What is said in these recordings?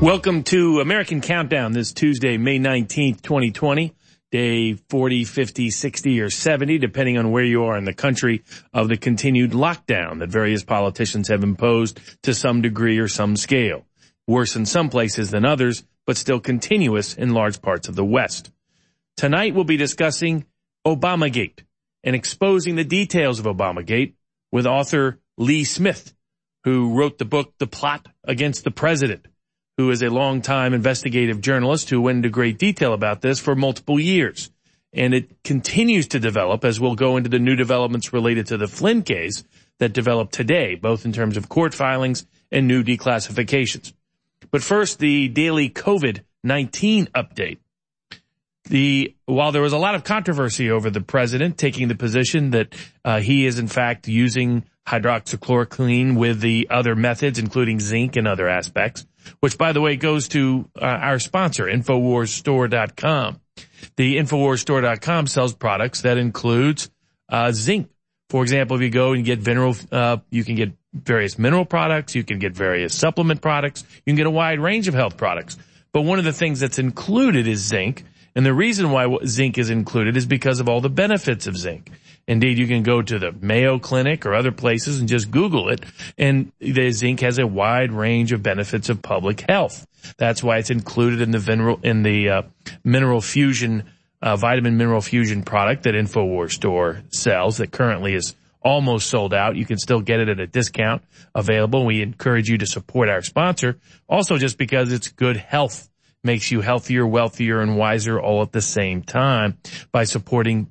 Welcome to American Countdown this Tuesday, May 19th, 2020, day 40, 50, 60, or 70, depending on where you are in the country, of the continued lockdown that various politicians have imposed to some degree or some scale. Worse in some places than others, but still continuous in large parts of the West. Tonight we'll be discussing Obamagate and exposing the details of Obamagate with author Lee Smith, who wrote the book The Plot Against the President, who is a longtime investigative journalist who went into great detail about this for multiple years. And it continues to develop as we'll go into the new developments related to the Flynn case that developed today, both in terms of court filings and new declassifications. But first, the daily COVID-19 update. While there was a lot of controversy over the president taking the position that he is in fact using hydroxychloroquine with the other methods, including zinc and other aspects, which, by the way, goes to our sponsor, InfoWarsStore.com. The InfoWarsStore.com sells products that includes zinc. For example, if you go and get you can get various mineral products, you can get various supplement products, you can get a wide range of health products. But one of the things that's included is zinc, and the reason why zinc is included is because of all the benefits of zinc. Indeed, you can go to the Mayo Clinic or other places and just Google it, and the zinc has a wide range of benefits of public health. That's why it's included in the mineral fusion, vitamin mineral fusion product that InfoWars Store sells that currently is almost sold out. You can still get it at a discount available. We encourage you to support our sponsor. Also, just because it's good health. Makes you healthier, wealthier, and wiser all at the same time by supporting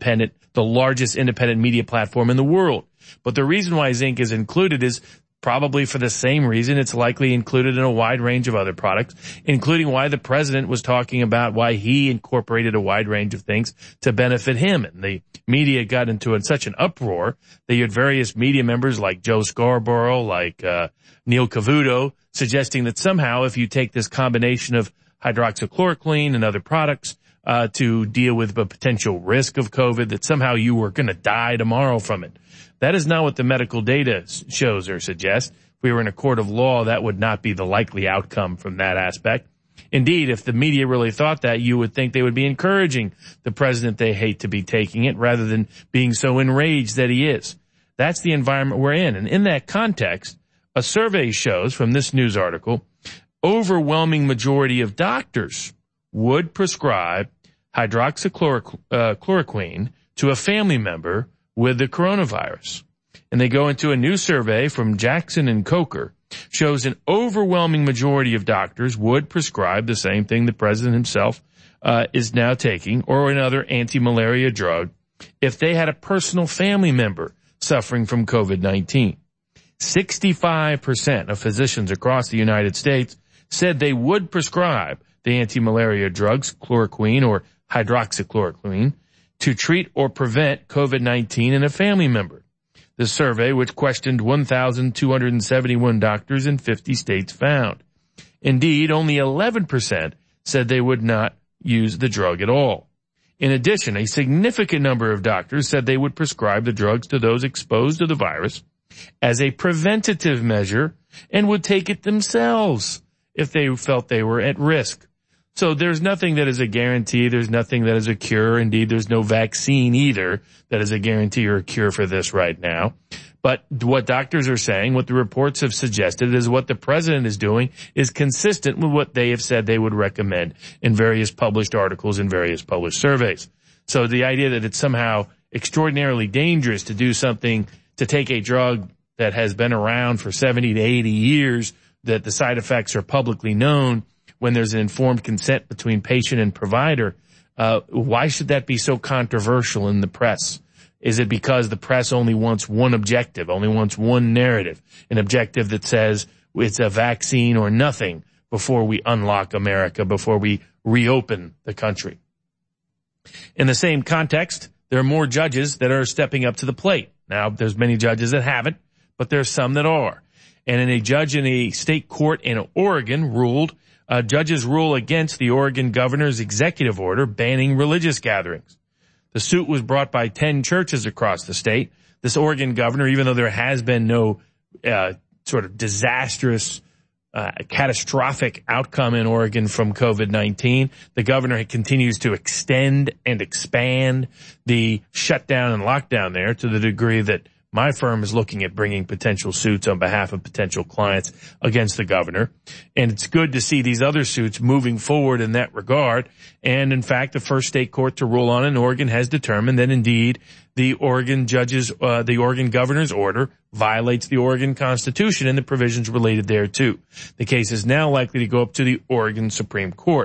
the largest independent media platform in the world. But the reason why zinc is included is probably for the same reason it's likely included in a wide range of other products, including why the president was talking about why he incorporated a wide range of things to benefit him. And the media got into such an uproar that you had various media members like Joe Scarborough, like Neil Cavuto, suggesting that somehow if you take this combination of hydroxychloroquine and other products to deal with the potential risk of COVID, that somehow you were going to die tomorrow from it. That is not what the medical data shows or suggests. If we were in a court of law, that would not be the likely outcome from that aspect. Indeed, if the media really thought that, you would think they would be encouraging the president they hate to be taking it rather than being so enraged that he is. That's the environment we're in. And in that context, a survey shows from this news article, overwhelming majority of doctors would prescribe hydroxychloroquine to a family member with the coronavirus. And they go into a new survey from Jackson and Coker, shows an overwhelming majority of doctors would prescribe the same thing the president himself is now taking, or another anti-malaria drug, if they had a personal family member suffering from COVID-19. 65% of physicians across the United States said they would prescribe the anti-malaria drugs, chloroquine or hydroxychloroquine, to treat or prevent COVID-19 in a family member. The survey, which questioned 1,271 doctors in 50 states, found. Indeed, only 11% said they would not use the drug at all. In addition, a significant number of doctors said they would prescribe the drugs to those exposed to the virus as a preventative measure and would take it themselves if they felt they were at risk. So there's nothing that is a guarantee. There's nothing that is a cure. Indeed, there's no vaccine either that is a guarantee or a cure for this right now. But what doctors are saying, what the reports have suggested, is what the president is doing is consistent with what they have said they would recommend in various published articles and various published surveys. So the idea that it's somehow extraordinarily dangerous to do something, to take a drug that has been around for 70 to 80 years, that the side effects are publicly known, when there's an informed consent between patient and provider, why should that be so controversial in the press? Is it because the press only wants one objective, only wants one narrative, an objective that says it's a vaccine or nothing before we unlock America, before we reopen the country? In the same context, there are more judges that are stepping up to the plate. Now, there's many judges that haven't, but there's some that are. And a judge in a state court in Oregon ruled, judges rule against the Oregon governor's executive order banning religious gatherings. The suit was brought by 10 churches across the state. This Oregon governor, even though there has been no sort of disastrous catastrophic outcome in Oregon from COVID-19. The governor continues to extend and expand the shutdown and lockdown there to the degree that my firm is looking at bringing potential suits on behalf of potential clients against the governor. And it's good to see these other suits moving forward in that regard. And in fact, the first state court to rule on it in Oregon has determined that indeed the Oregon governor's order violates the Oregon Constitution and the provisions related thereto. The case is now likely to go up to the Oregon Supreme Court.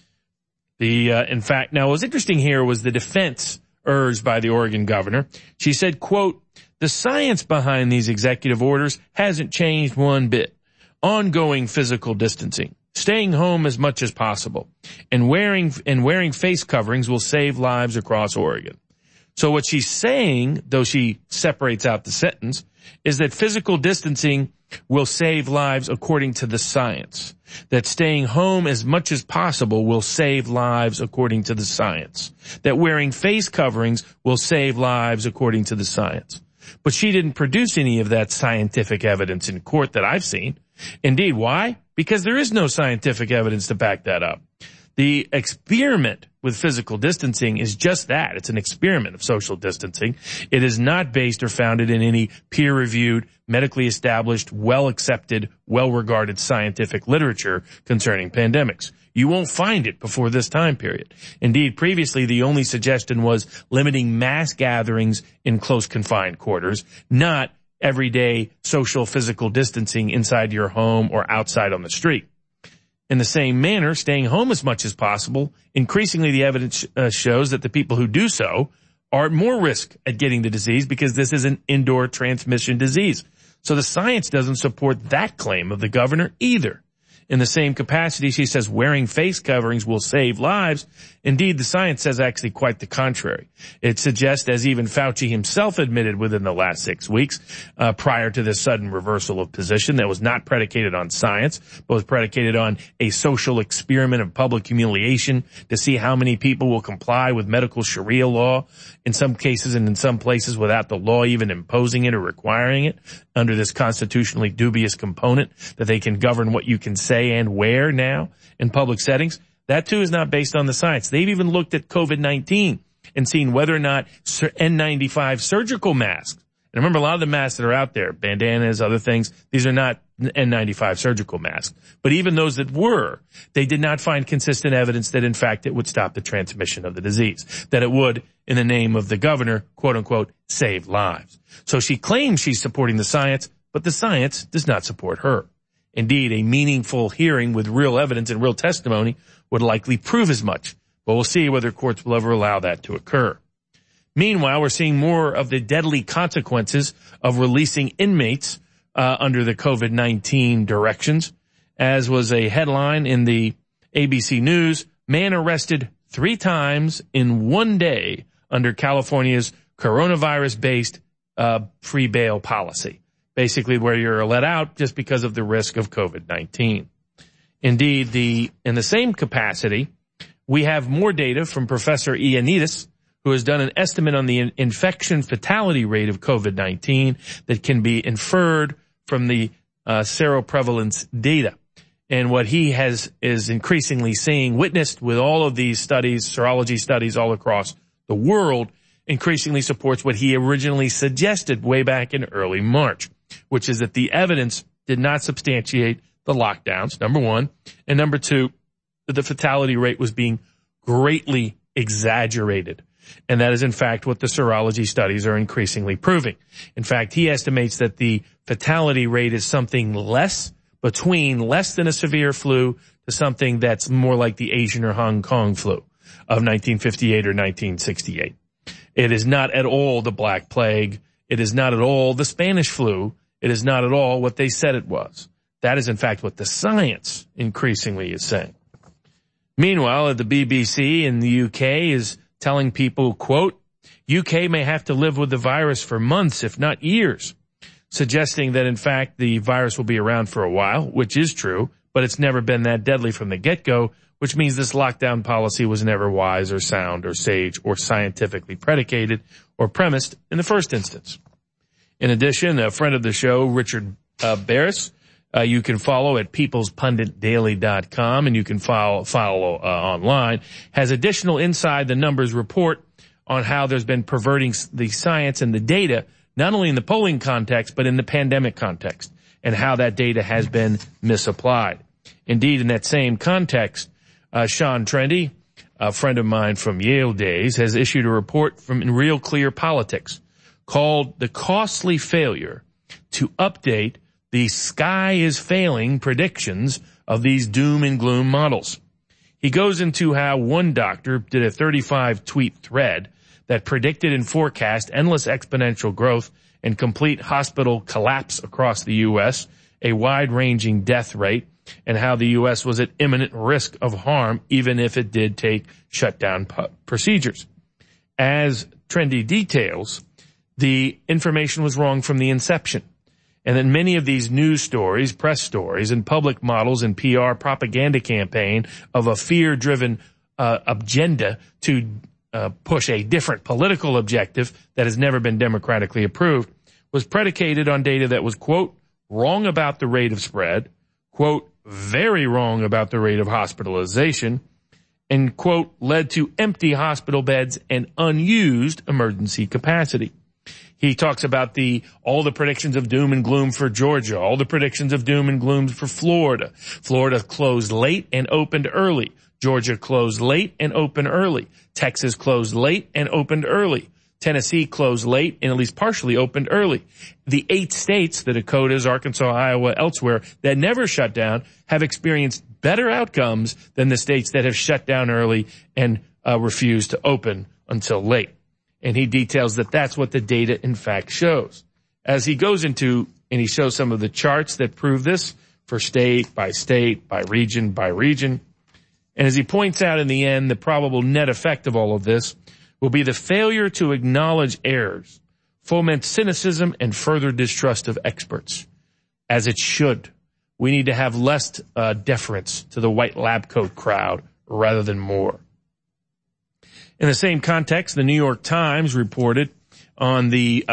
In fact, now what's interesting here was the defense urged by the Oregon governor. She said, quote, "The science behind these executive orders hasn't changed one bit. Ongoing physical distancing, staying home as much as possible, and wearing face coverings will save lives across Oregon." So what she's saying, though she separates out the sentence, is that physical distancing will save lives according to the science. That staying home as much as possible will save lives according to the science. That wearing face coverings will save lives according to the science. But she didn't produce any of that scientific evidence in court that I've seen. Indeed, why? Because there is no scientific evidence to back that up. The experiment with physical distancing is just that. It's an experiment of social distancing. It is not based or founded in any peer-reviewed, medically established, well-accepted, well-regarded scientific literature concerning pandemics. You won't find it before this time period. Indeed, previously, the only suggestion was limiting mass gatherings in close confined quarters, not everyday social physical distancing inside your home or outside on the street. In the same manner, staying home as much as possible, increasingly the evidence shows that the people who do so are at more risk at getting the disease because this is an indoor transmission disease. So the science doesn't support that claim of the governor either. In the same capacity, she says wearing face coverings will save lives. Indeed, the science says actually quite the contrary. It suggests, as even Fauci himself admitted within the last 6 weeks, prior to this sudden reversal of position that was not predicated on science, but was predicated on a social experiment of public humiliation to see how many people will comply with medical Sharia law, in some cases and in some places without the law even imposing it or requiring it, under this constitutionally dubious component that they can govern what you can say and where now in public settings. That too is not based on the science. They've even looked at COVID-19 and seen whether or not N95 surgical masks. And remember, a lot of the masks that are out there, bandanas, other things, these are not N95 surgical masks. But even those that were, they did not find consistent evidence that in fact it would stop the transmission of the disease, that it would, in the name of the governor, quote unquote, save lives. So she claims she's supporting the science, but the science does not support her. Indeed, a meaningful hearing with real evidence and real testimony would likely prove as much, but we'll see whether courts will ever allow that to occur. Meanwhile, we're seeing more of the deadly consequences of releasing inmates under the COVID-19 directions, as was a headline in the ABC News, man arrested 3 times in one day under California's coronavirus-based free bail policy. Basically where you're let out just because of the risk of COVID-19. Indeed, in the same capacity, we have more data from Professor Ioannidis, who has done an estimate on the infection fatality rate of COVID-19 that can be inferred from the seroprevalence data. And what he is increasingly seeing, witnessed with all of these studies, serology studies all across the world, increasingly supports what he originally suggested way back in early March, which is that the evidence did not substantiate the lockdowns, number one, and number two, that the fatality rate was being greatly exaggerated. And that is, in fact, what the serology studies are increasingly proving. In fact, he estimates that the fatality rate is something between less than a severe flu to something that's more like the Asian or Hong Kong flu of 1958 or 1968. It is not at all the Black Plague. It is not at all the Spanish flu. It is not at all what they said it was. That is, in fact, what the science increasingly is saying. Meanwhile, the BBC in the UK is telling people, quote, UK may have to live with the virus for months, if not years, suggesting that, in fact, the virus will be around for a while, which is true, but it's never been that deadly from the get-go, which means this lockdown policy was never wise or sound or sage or scientifically predicated or premised in the first instance. In addition, a friend of the show, Richard Barris, You can follow at peoplespunditdaily.com, and you can follow online. Has additional Inside the Numbers report on how there's been perverting the science and the data, not only in the polling context, but in the pandemic context, and how that data has been misapplied. Indeed, in that same context, Sean Trende, a friend of mine from Yale days, has issued a report from Real Clear Politics called The Costly Failure to Update the Sky is Failing Predictions of These Doom and Gloom Models. He goes into how one doctor did a 35-tweet thread that predicted and forecast endless exponential growth and complete hospital collapse across the U.S., a wide-ranging death rate, and how the U.S. was at imminent risk of harm even if it did take shutdown procedures. As Trende details, the information was wrong from the inception, and that many of these news stories, press stories, and public models and PR propaganda campaign of a fear-driven agenda to push a different political objective that has never been democratically approved was predicated on data that was, quote, wrong about the rate of spread, quote, very wrong about the rate of hospitalization, and, quote, led to empty hospital beds and unused emergency capacity. He talks about all the predictions of doom and gloom for Georgia, all the predictions of doom and gloom for Florida. Florida closed late and opened early. Georgia closed late and opened early. Texas closed late and opened early. Tennessee closed late and at least partially opened early. The 8 states, the Dakotas, Arkansas, Iowa, elsewhere, that never shut down have experienced better outcomes than the states that have shut down early and refused to open until late. And he details that that's what the data in fact shows. As he goes into, and he shows some of the charts that prove this for state, by region, and as he points out in the end, the probable net effect of all of this will be the failure to acknowledge errors, foment cynicism, and further distrust of experts. As it should. We need to have less deference to the white lab coat crowd rather than more. In the same context, the New York Times reported on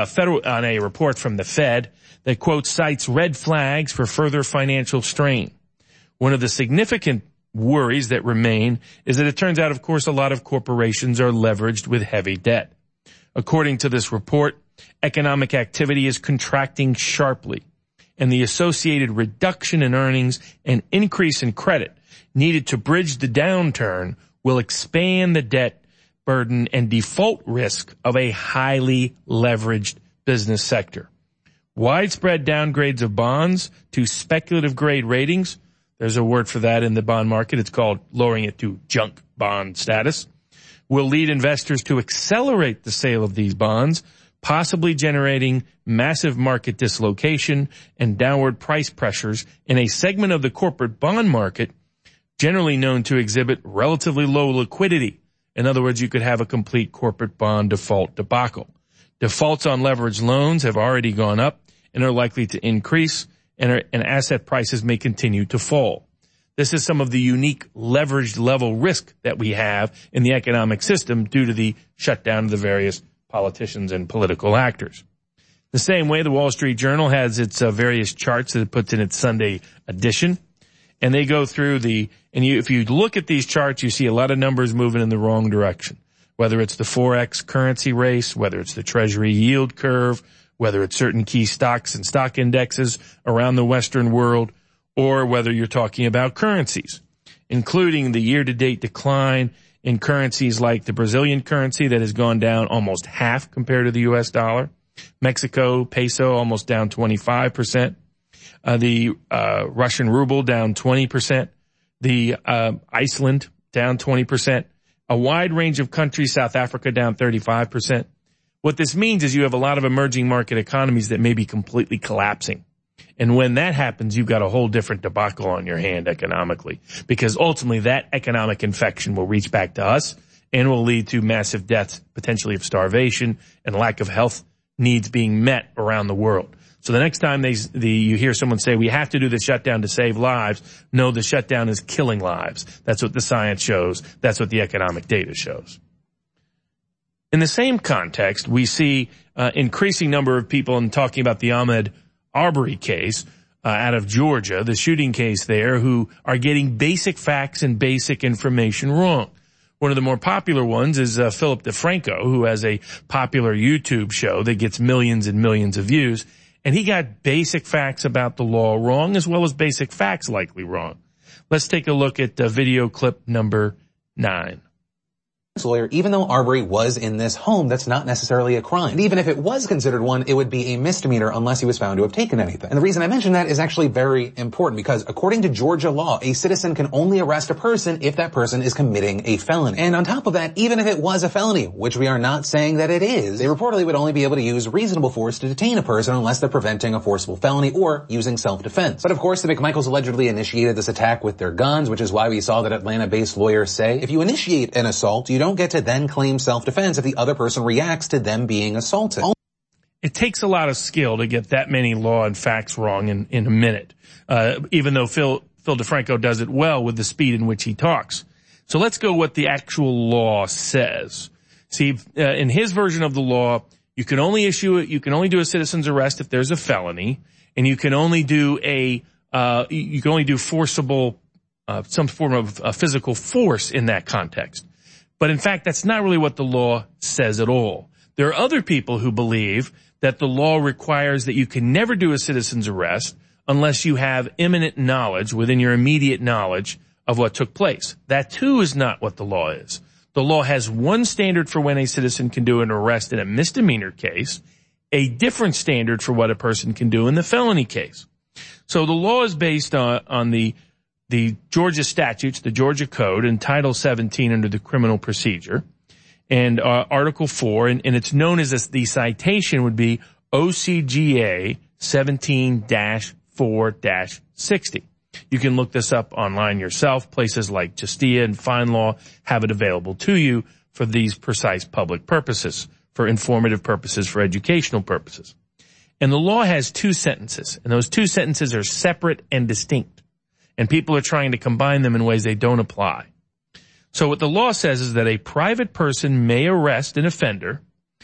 a report from the Fed that, quote, cites red flags for further financial strain. One of the significant worries that remain is that it turns out, of course, a lot of corporations are leveraged with heavy debt. According to this report, economic activity is contracting sharply, and the associated reduction in earnings and increase in credit needed to bridge the downturn will expand the debt burden and default risk of a highly leveraged business sector. Widespread downgrades of bonds to speculative grade ratings, there's a word for that in the bond market, it's called lowering it to junk bond status, will lead investors to accelerate the sale of these bonds, possibly generating massive market dislocation and downward price pressures in a segment of the corporate bond market generally known to exhibit relatively low liquidity. In other words, you could have a complete corporate bond default debacle. Defaults on leveraged loans have already gone up and are likely to increase, and asset prices may continue to fall. This is some of the unique leveraged level risk that we have in the economic system due to the shutdown of the various politicians and political actors. The same way, the Wall Street Journal has its various charts that it puts in its Sunday edition, and they go through if you look at these charts, you see a lot of numbers moving in the wrong direction. Whether it's the Forex currency race, whether it's the Treasury yield curve, whether it's certain key stocks and stock indexes around the Western world, or whether you're talking about currencies, including the year-to-date decline in currencies like the Brazilian currency that has gone down almost half compared to the U.S. dollar, Mexico peso almost down 25%, the Russian ruble down 20%, the Iceland down 20%, a wide range of countries, South Africa down 35%. What this means is you have a lot of emerging market economies that may be completely collapsing. And when that happens, you've got a whole different debacle on your hand economically, because ultimately that economic infection will reach back to us and will lead to massive deaths, potentially of starvation and lack of health needs being met around the world. So the next time you hear someone say, we have to do the shutdown to save lives, no, the shutdown is killing lives. That's what the science shows. That's what the economic data shows. In the same context, we see increasing number of people, and talking about the Ahmaud Arbery case, out of Georgia, the shooting case there, who are getting basic facts and basic information wrong. One of the more popular ones is Philip DeFranco, who has a popular YouTube show that gets millions and millions of views. And he got basic facts about the law wrong, as well as basic facts likely wrong. Let's take a look at video clip number 9. Lawyer, even though Arbery was in this home, that's not necessarily a crime. And even if it was considered one, it would be a misdemeanor unless he was found to have taken anything. And the reason I mention that is actually very important because according to Georgia law, a citizen can only arrest a person if that person is committing a felony. And on top of that, even if it was a felony, which we are not saying that it is, they reportedly would only be able to use reasonable force to detain a person unless they're preventing a forcible felony or using self-defense. But of course, the McMichaels allegedly initiated this attack with their guns, which is why we saw that Atlanta-based lawyers say, if you initiate an assault, you don't get to then claim self-defense if the other person reacts to them being assaulted. It takes a lot of skill to get that many law and facts wrong in a minute, even though Phil DeFranco does it well with the speed in which he talks. So let's go what the actual law says. See, in his version of the law, you can only do a citizen's arrest if there's a felony, and you can only do forcible, some form of physical force in that context. But in fact, that's not really what the law says at all. There are other people who believe that the law requires that you can never do a citizen's arrest unless you have imminent knowledge, within your immediate knowledge, of what took place. That too is not what the law is. The law has one standard for when a citizen can do an arrest in a misdemeanor case, a different standard for what a person can do in the felony case. So the law is based on the Georgia statutes, the Georgia Code, and Title 17 under the Criminal Procedure, and Article 4, and it's known as the citation would be OCGA 17-4-60. You can look this up online yourself. Places like Justia and FindLaw have it available to you for these precise public purposes, for informative purposes, for educational purposes. And the law has 2 sentences, and those 2 sentences are separate and distinct. And people are trying to combine them in ways they don't apply. So what the law says is that a private person may arrest an offender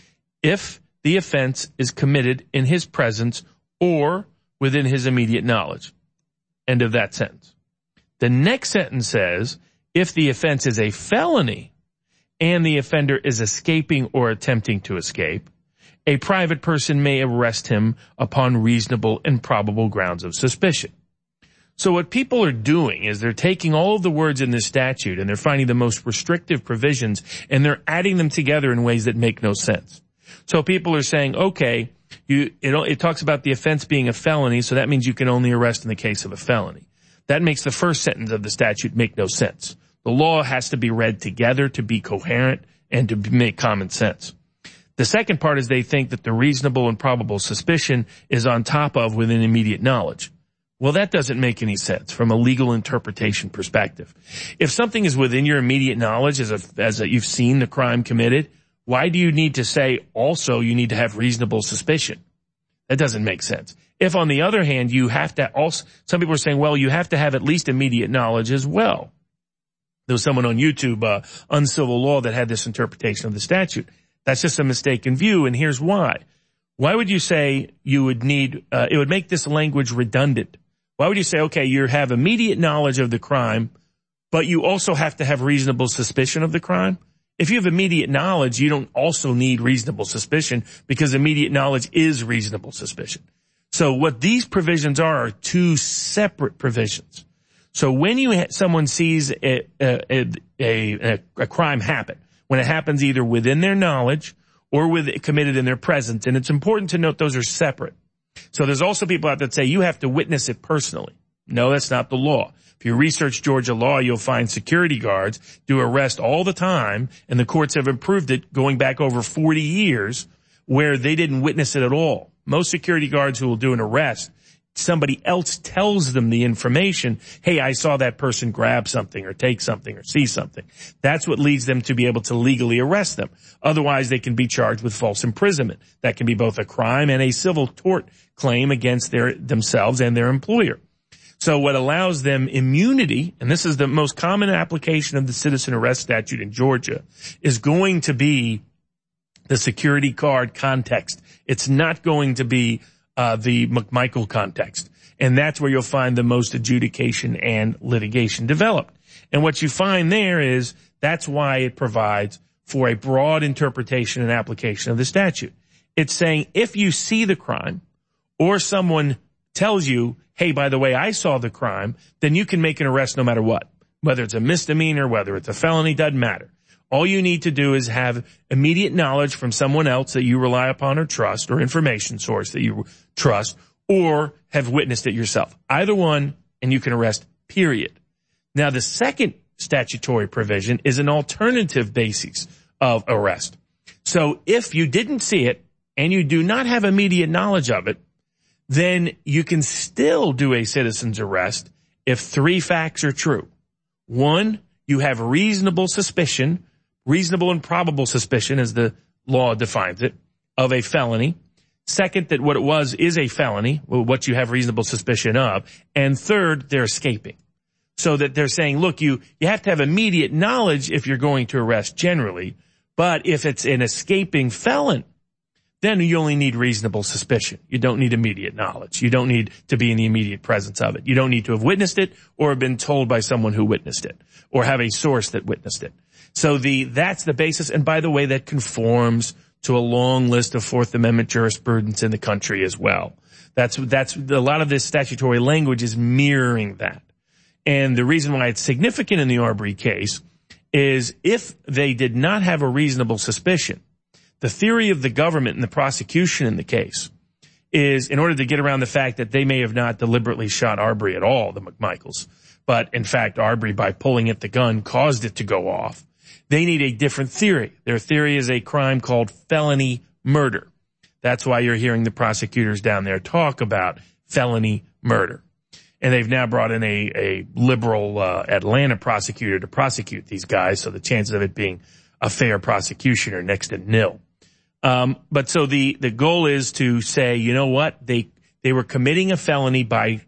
if the offense is committed in his presence or within his immediate knowledge. End of that sentence. The next sentence says, if the offense is a felony and the offender is escaping or attempting to escape, a private person may arrest him upon reasonable and probable grounds of suspicion. So what people are doing is they're taking all of the words in this statute and they're finding the most restrictive provisions and they're adding them together in ways that make no sense. So people are saying, okay, it talks about the offense being a felony, so that means you can only arrest in the case of a felony. That makes the first sentence of the statute make no sense. The law has to be read together to be coherent and to make common sense. The second part is they think that the reasonable and probable suspicion is on top of within immediate knowledge. Well, that doesn't make any sense from a legal interpretation perspective. If something is within your immediate knowledge as you've seen the crime committed, why do you need to say also you need to have reasonable suspicion? That doesn't make sense. If on the other hand, you have to also, some people are saying, well, you have to have at least immediate knowledge as well. There was someone on YouTube, Uncivil Law, that had this interpretation of the statute. That's just a mistaken view, and here's why. Why would you say you would need, it would make this language redundant? Why would you say, okay, you have immediate knowledge of the crime, but you also have to have reasonable suspicion of the crime? If you have immediate knowledge, you don't also need reasonable suspicion because immediate knowledge is reasonable suspicion. So what these provisions are 2 separate provisions. So when someone sees a crime happen, when it happens either within their knowledge or committed in their presence, and it's important to note those are separate. So there's also people out there that say you have to witness it personally. No, that's not the law. If you research Georgia law, you'll find security guards do arrest all the time, and the courts have approved it going back over 40 years where they didn't witness it at all. Most security guards who will do an arrest, somebody else tells them the information, hey, I saw that person grab something or take something or see something. That's what leads them to be able to legally arrest them. Otherwise, they can be charged with false imprisonment. That can be both a crime and a civil tort claim against themselves and their employer. So what allows them immunity, and this is the most common application of the citizen arrest statute in Georgia, is going to be the security guard context. It's not going to be the McMichael context. And that's where you'll find the most adjudication and litigation developed. And what you find there is that's why it provides for a broad interpretation and application of the statute. It's saying if you see the crime or someone tells you, hey, by the way, I saw the crime, then you can make an arrest no matter what. Whether it's a misdemeanor, whether it's a felony, doesn't matter. All you need to do is have immediate knowledge from someone else that you rely upon or trust, or information source that you trust, or have witnessed it yourself. Either one, and you can arrest, period. Now, the second statutory provision is an alternative basis of arrest. So if you didn't see it and you do not have immediate knowledge of it, then you can still do a citizen's arrest if three facts are true. One, you have reasonable suspicion, reasonable and probable suspicion as the law defines it, of a felony. Second, that what it was is a felony, what you have reasonable suspicion of. And third, they're escaping. So that they're saying, look, you have to have immediate knowledge if you're going to arrest generally. But if it's an escaping felon, then you only need reasonable suspicion. You don't need immediate knowledge. You don't need to be in the immediate presence of it. You don't need to have witnessed it or have been told by someone who witnessed it or have a source that witnessed it. So that's the basis. And by the way, that conforms to a long list of Fourth Amendment jurisprudence in the country as well. That's a lot of this statutory language is mirroring that. And the reason why it's significant in the Arbery case is if they did not have a reasonable suspicion, the theory of the government and the prosecution in the case is in order to get around the fact that they may have not deliberately shot Arbery at all, the McMichaels, but in fact Arbery, by pulling at the gun, caused it to go off. They need a different theory. Their theory is a crime called felony murder. That's why you're hearing the prosecutors down there talk about felony murder. And they've now brought in a liberal Atlanta prosecutor to prosecute these guys, so the chances of it being a fair prosecution are next to nil. But so the goal is to say, you know what? They were committing a felony by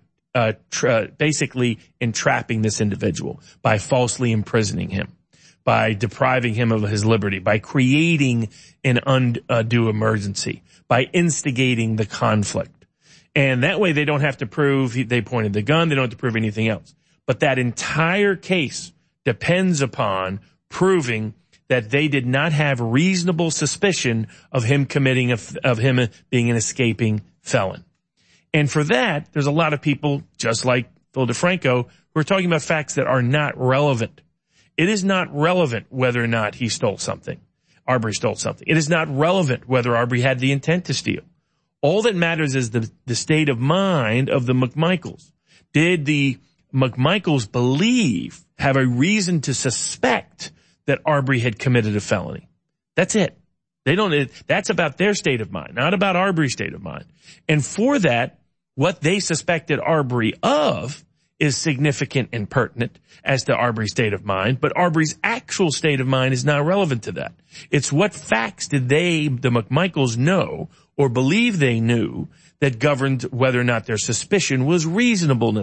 basically entrapping this individual, by falsely imprisoning him, by depriving him of his liberty, by creating an undue emergency, by instigating the conflict. And that way they don't have to prove they pointed the gun. They don't have to prove anything else. But that entire case depends upon proving that they did not have reasonable suspicion of him committing of him being an escaping felon. And for that, there's a lot of people, just like Phil DeFranco, who are talking about facts that are not relevant. It is not relevant whether or not he stole something. Arbery stole something. It is not relevant whether Arbery had the intent to steal. All that matters is the state of mind of the McMichaels. Did the McMichaels have a reason to suspect that Arbery had committed a felony? That's it. That's about their state of mind, not about Arbery's state of mind. And for that, what they suspected Arbery of is significant and pertinent as to Arbery's state of mind, but Arbery's actual state of mind is not relevant to that. It's what facts did the McMichaels know or believe they knew that governed whether or not their suspicion was reasonable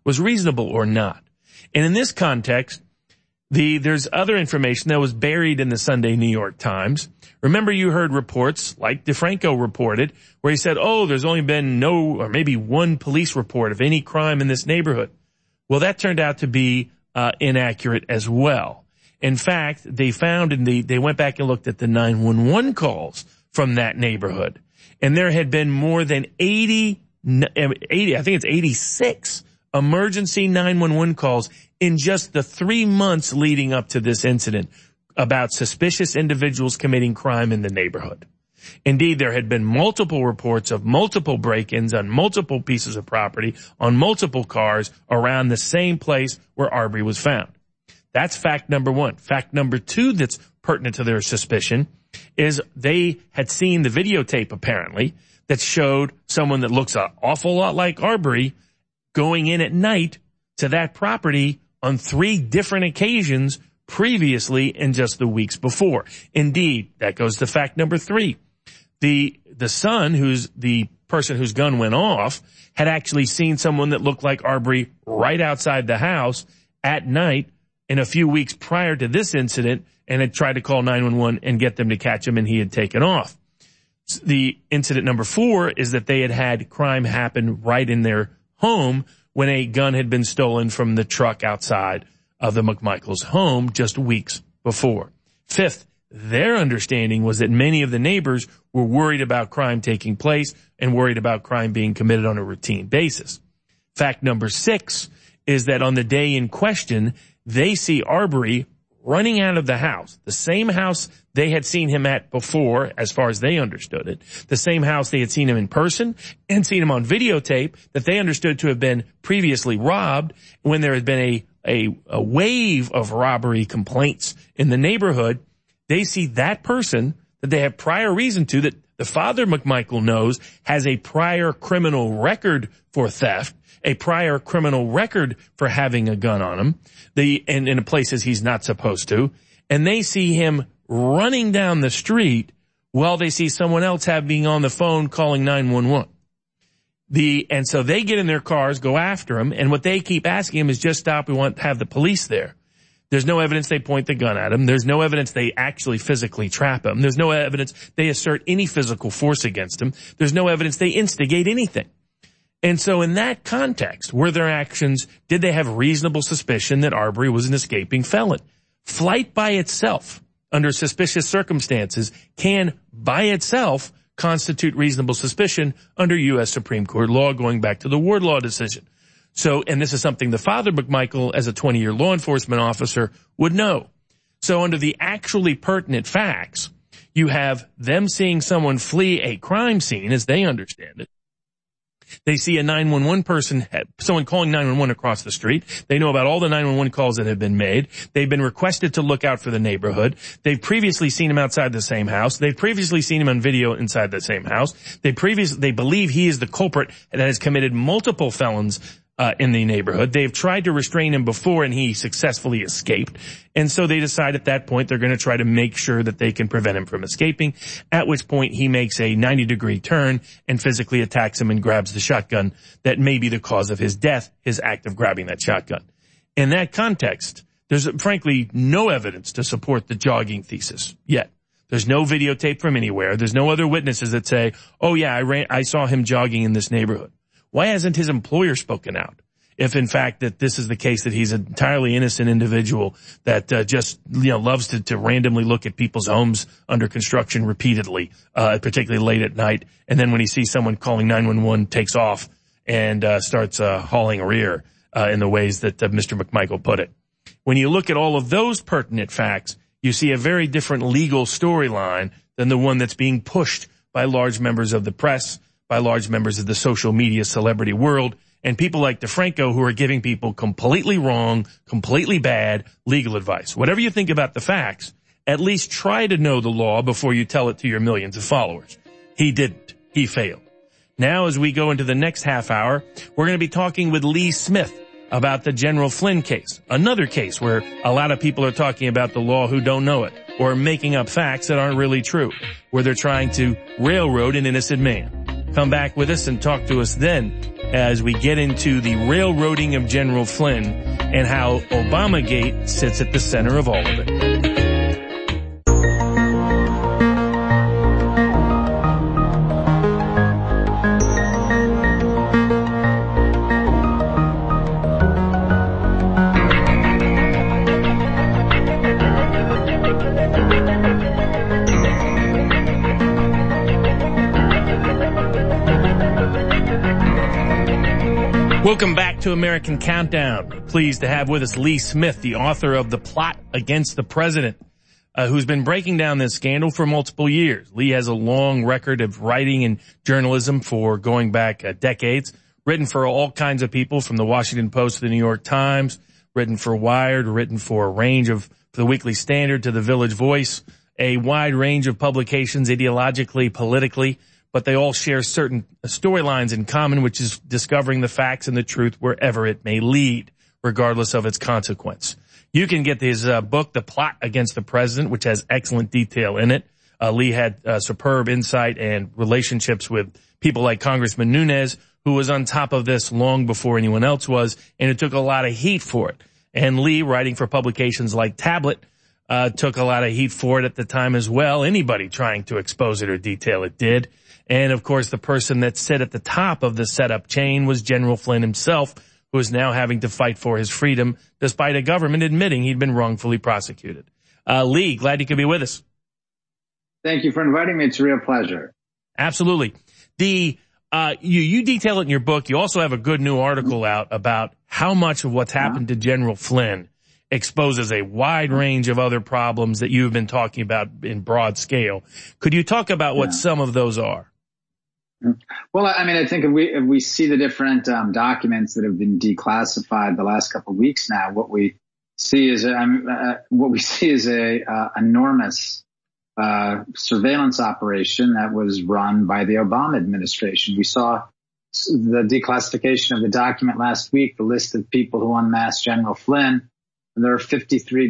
or not. And in this context, there's other information that was buried in the Sunday New York Times. Remember, you heard reports like DeFranco reported where he said, there's only been no or maybe one police report of any crime in this neighborhood. Well, that turned out to be inaccurate as well. In fact, they found they went back and looked at the 911 calls from that neighborhood. And there had been more than 80, I think it's 86 emergency 911 calls in just the 3 months leading up to this incident about suspicious individuals committing crime in the neighborhood. Indeed, there had been multiple reports of multiple break-ins on multiple pieces of property, on multiple cars around the same place where Arbery was found. That's fact number one. Fact number two that's pertinent to their suspicion is they had seen the videotape, apparently, that showed someone that looks an awful lot like Arbery going in at night to that property on 3 different occasions previously in just the weeks before. Indeed, that goes to fact number 3. The son, who's the person whose gun went off, had actually seen someone that looked like Arbery right outside the house at night in a few weeks prior to this incident and had tried to call 911 and get them to catch him, and he had taken off. The incident number 4 is that they had crime happen right in their home when a gun had been stolen from the truck outside of the McMichaels' home just weeks before. Fifth, their understanding was that many of the neighbors were worried about crime taking place and worried about crime being committed on a routine basis. Fact number 6 is that on the day in question, they see Arbery running out of the house, the same house they had seen him at before, as far as they understood it, the same house they had seen him in person and seen him on videotape that they understood to have been previously robbed when there had been a wave of robbery complaints in the neighborhood. They see that person that they have prior reason to, that the father McMichael knows has a prior criminal record for theft, a prior criminal record for having a gun on him, and in places he's not supposed to, and they see him running down the street while they see someone else being on the phone calling 911. And so they get in their cars, go after him, and what they keep asking him is, just stop, we want to have the police there. There's no evidence they point the gun at him. There's no evidence they actually physically trap him. There's no evidence they assert any physical force against him. There's no evidence they instigate anything. And so in that context, were their actions, did they have reasonable suspicion that Arbery was an escaping felon? Flight by itself, under suspicious circumstances, can by itself constitute reasonable suspicion under U.S. Supreme Court law, going back to the Wardlaw decision. So, and this is something the father McMichael, as a 20-year law enforcement officer, would know. So under the actually pertinent facts, you have them seeing someone flee a crime scene, as they understand it. They see a 911 person, someone calling 911 across the street. They know about all the 911 calls that have been made. They've been requested to look out for the neighborhood. They've previously seen him outside the same house. They've previously seen him on video inside the same house. They believe he is the culprit that has committed multiple felons in the neighborhood. They've tried to restrain him before and he successfully escaped. And so they decide at that point they're going to try to make sure that they can prevent him from escaping, at which point he makes a 90-degree turn and physically attacks him and grabs the shotgun that may be the cause of his death, his act of grabbing that shotgun. In that context, there's frankly no evidence to support the jogging thesis yet. There's no videotape from anywhere. There's no other witnesses that say, oh yeah, I saw him jogging in this neighborhood. Why hasn't his employer spoken out? If in fact that this is the case, that he's an entirely innocent individual that just loves to randomly look at people's homes under construction repeatedly, particularly late at night, and then when he sees someone calling 911, takes off and starts hauling rear in the ways that Mr. McMichael put it. When you look at all of those pertinent facts, you see a very different legal storyline than the one that's being pushed by large members of the press, by large members of the social media celebrity world, and people like DeFranco who are giving people completely wrong, completely bad legal advice. Whatever you think about the facts, at least try to know the law before you tell it to your millions of followers. He didn't. He failed. Now, as we go into the next half hour, we're going to be talking with Lee Smith about the General Flynn case, another case where a lot of people are talking about the law who don't know it, or making up facts that aren't really true, where they're trying to railroad an innocent man. Come back with us and talk to us then as we get into the railroading of General Flynn and how Obamagate sits at the center of all of it. Welcome back to American Countdown. Pleased to have with us Lee Smith, the author of The Plot Against the President, who's been breaking down this scandal for multiple years. Lee has a long record of writing and journalism for going back decades, written for all kinds of people, from the Washington Post to the New York Times, written for Wired, written for a range of the Weekly Standard to the Village Voice, a wide range of publications ideologically, politically, but they all share certain storylines in common, which is discovering the facts and the truth wherever it may lead, regardless of its consequence. You can get his book, The Plot Against the President, which has excellent detail in it. Lee had superb insight and relationships with people like Congressman Nunes, who was on top of this long before anyone else was, and it took a lot of heat for it. And Lee, writing for publications like Tablet, took a lot of heat for it at the time as well. Anybody trying to expose it or detail it did. And of course, the person that sat at the top of the setup chain was General Flynn himself, who is now having to fight for his freedom despite a government admitting he'd been wrongfully prosecuted. Lee, glad you could be with us. Thank you for inviting me. It's a real pleasure. Absolutely. You detail it in your book. You also have a good new article out about how much of what's happened to General Flynn exposes a wide range of other problems that you've been talking about in broad scale. Could you talk about what some of those are? Well, I mean, I think if we see the different documents that have been declassified the last couple of weeks now, what we see is a enormous surveillance operation that was run by the Obama administration. We saw the declassification of the document last week, the list of people who unmasked General Flynn. And there are 53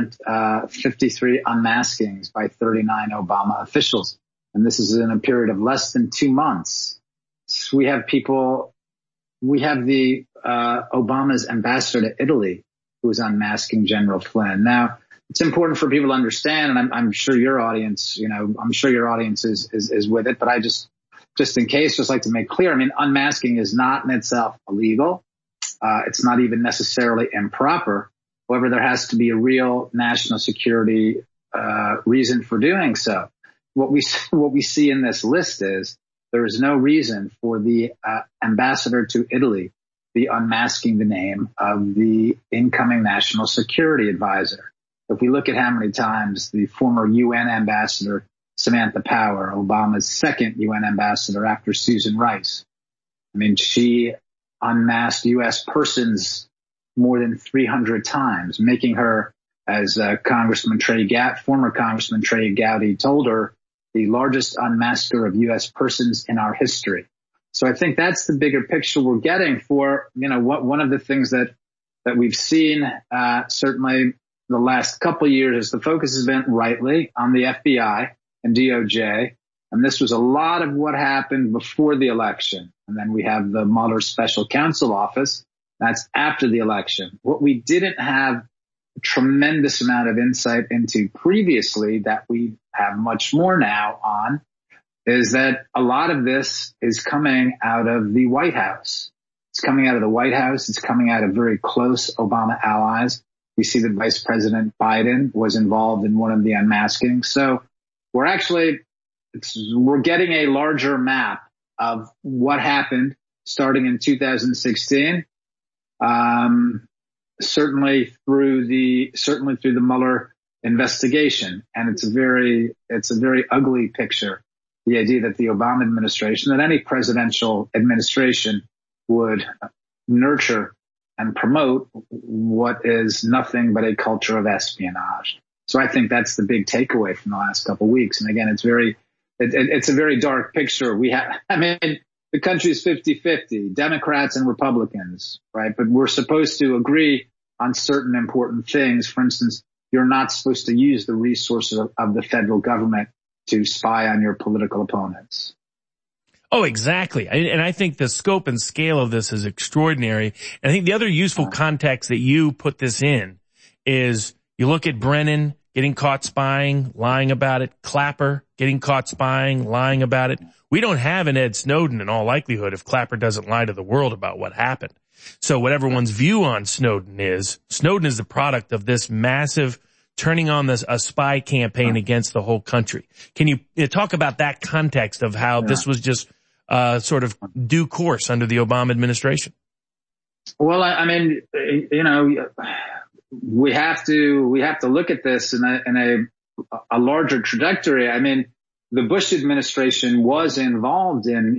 unmaskings by 39 Obama officials. And this is in a period of less than 2 months. So we have Obama's ambassador to Italy who is unmasking General Flynn. Now, it's important for people to understand, and I'm sure your audience, is with it, but I just in case, just like to make clear, I mean, unmasking is not in itself illegal. It's not even necessarily improper. However, there has to be a real national security reason for doing so. What we see in this list is there is no reason for the ambassador to Italy to be unmasking the name of the incoming national security advisor. If we look at how many times the former UN ambassador, Samantha Power, Obama's second UN ambassador after Susan Rice, I mean, she unmasked U.S. persons more than 300 times, making her, as former Congressman Trey Gowdy told her, the largest unmasker of U.S. persons in our history. So I think that's the bigger picture we're getting for, one of the things that we've seen, certainly the last couple of years is the focus has been rightly on the FBI and DOJ. And this was a lot of what happened before the election. And then we have the Mueller Special Counsel Office. That's after the election. What we didn't have a tremendous amount of insight into previously that we have much more now on is that a lot of this is coming out of the White House. It's coming out of the White House. It's coming out of very close Obama allies. We see that Vice President Biden was involved in one of the unmaskings. So we're getting a larger map of what happened starting in 2016. Certainly through the Mueller investigation. And it's a very ugly picture. The idea that the Obama administration, that any presidential administration would nurture and promote what is nothing but a culture of espionage. So I think that's the big takeaway from the last couple of weeks. And again, it's a very dark picture. The country is 50-50, Democrats and Republicans, right? But we're supposed to agree on certain important things. For instance, you're not supposed to use the resources of the federal government to spy on your political opponents. Oh, exactly. And I think the scope and scale of this is extraordinary. And I think the other useful context that you put this in is you look at Brennan getting caught spying, lying about it, Clapper getting caught spying, lying about it. We don't have an Ed Snowden in all likelihood if Clapper doesn't lie to the world about what happened. So what everyone's view on Snowden is the product of this massive turning on a spy campaign against the whole country. Can you talk about that context of how this was just sort of due course under the Obama administration? Well, we have to look at this in a larger trajectory. I mean, the Bush administration was involved in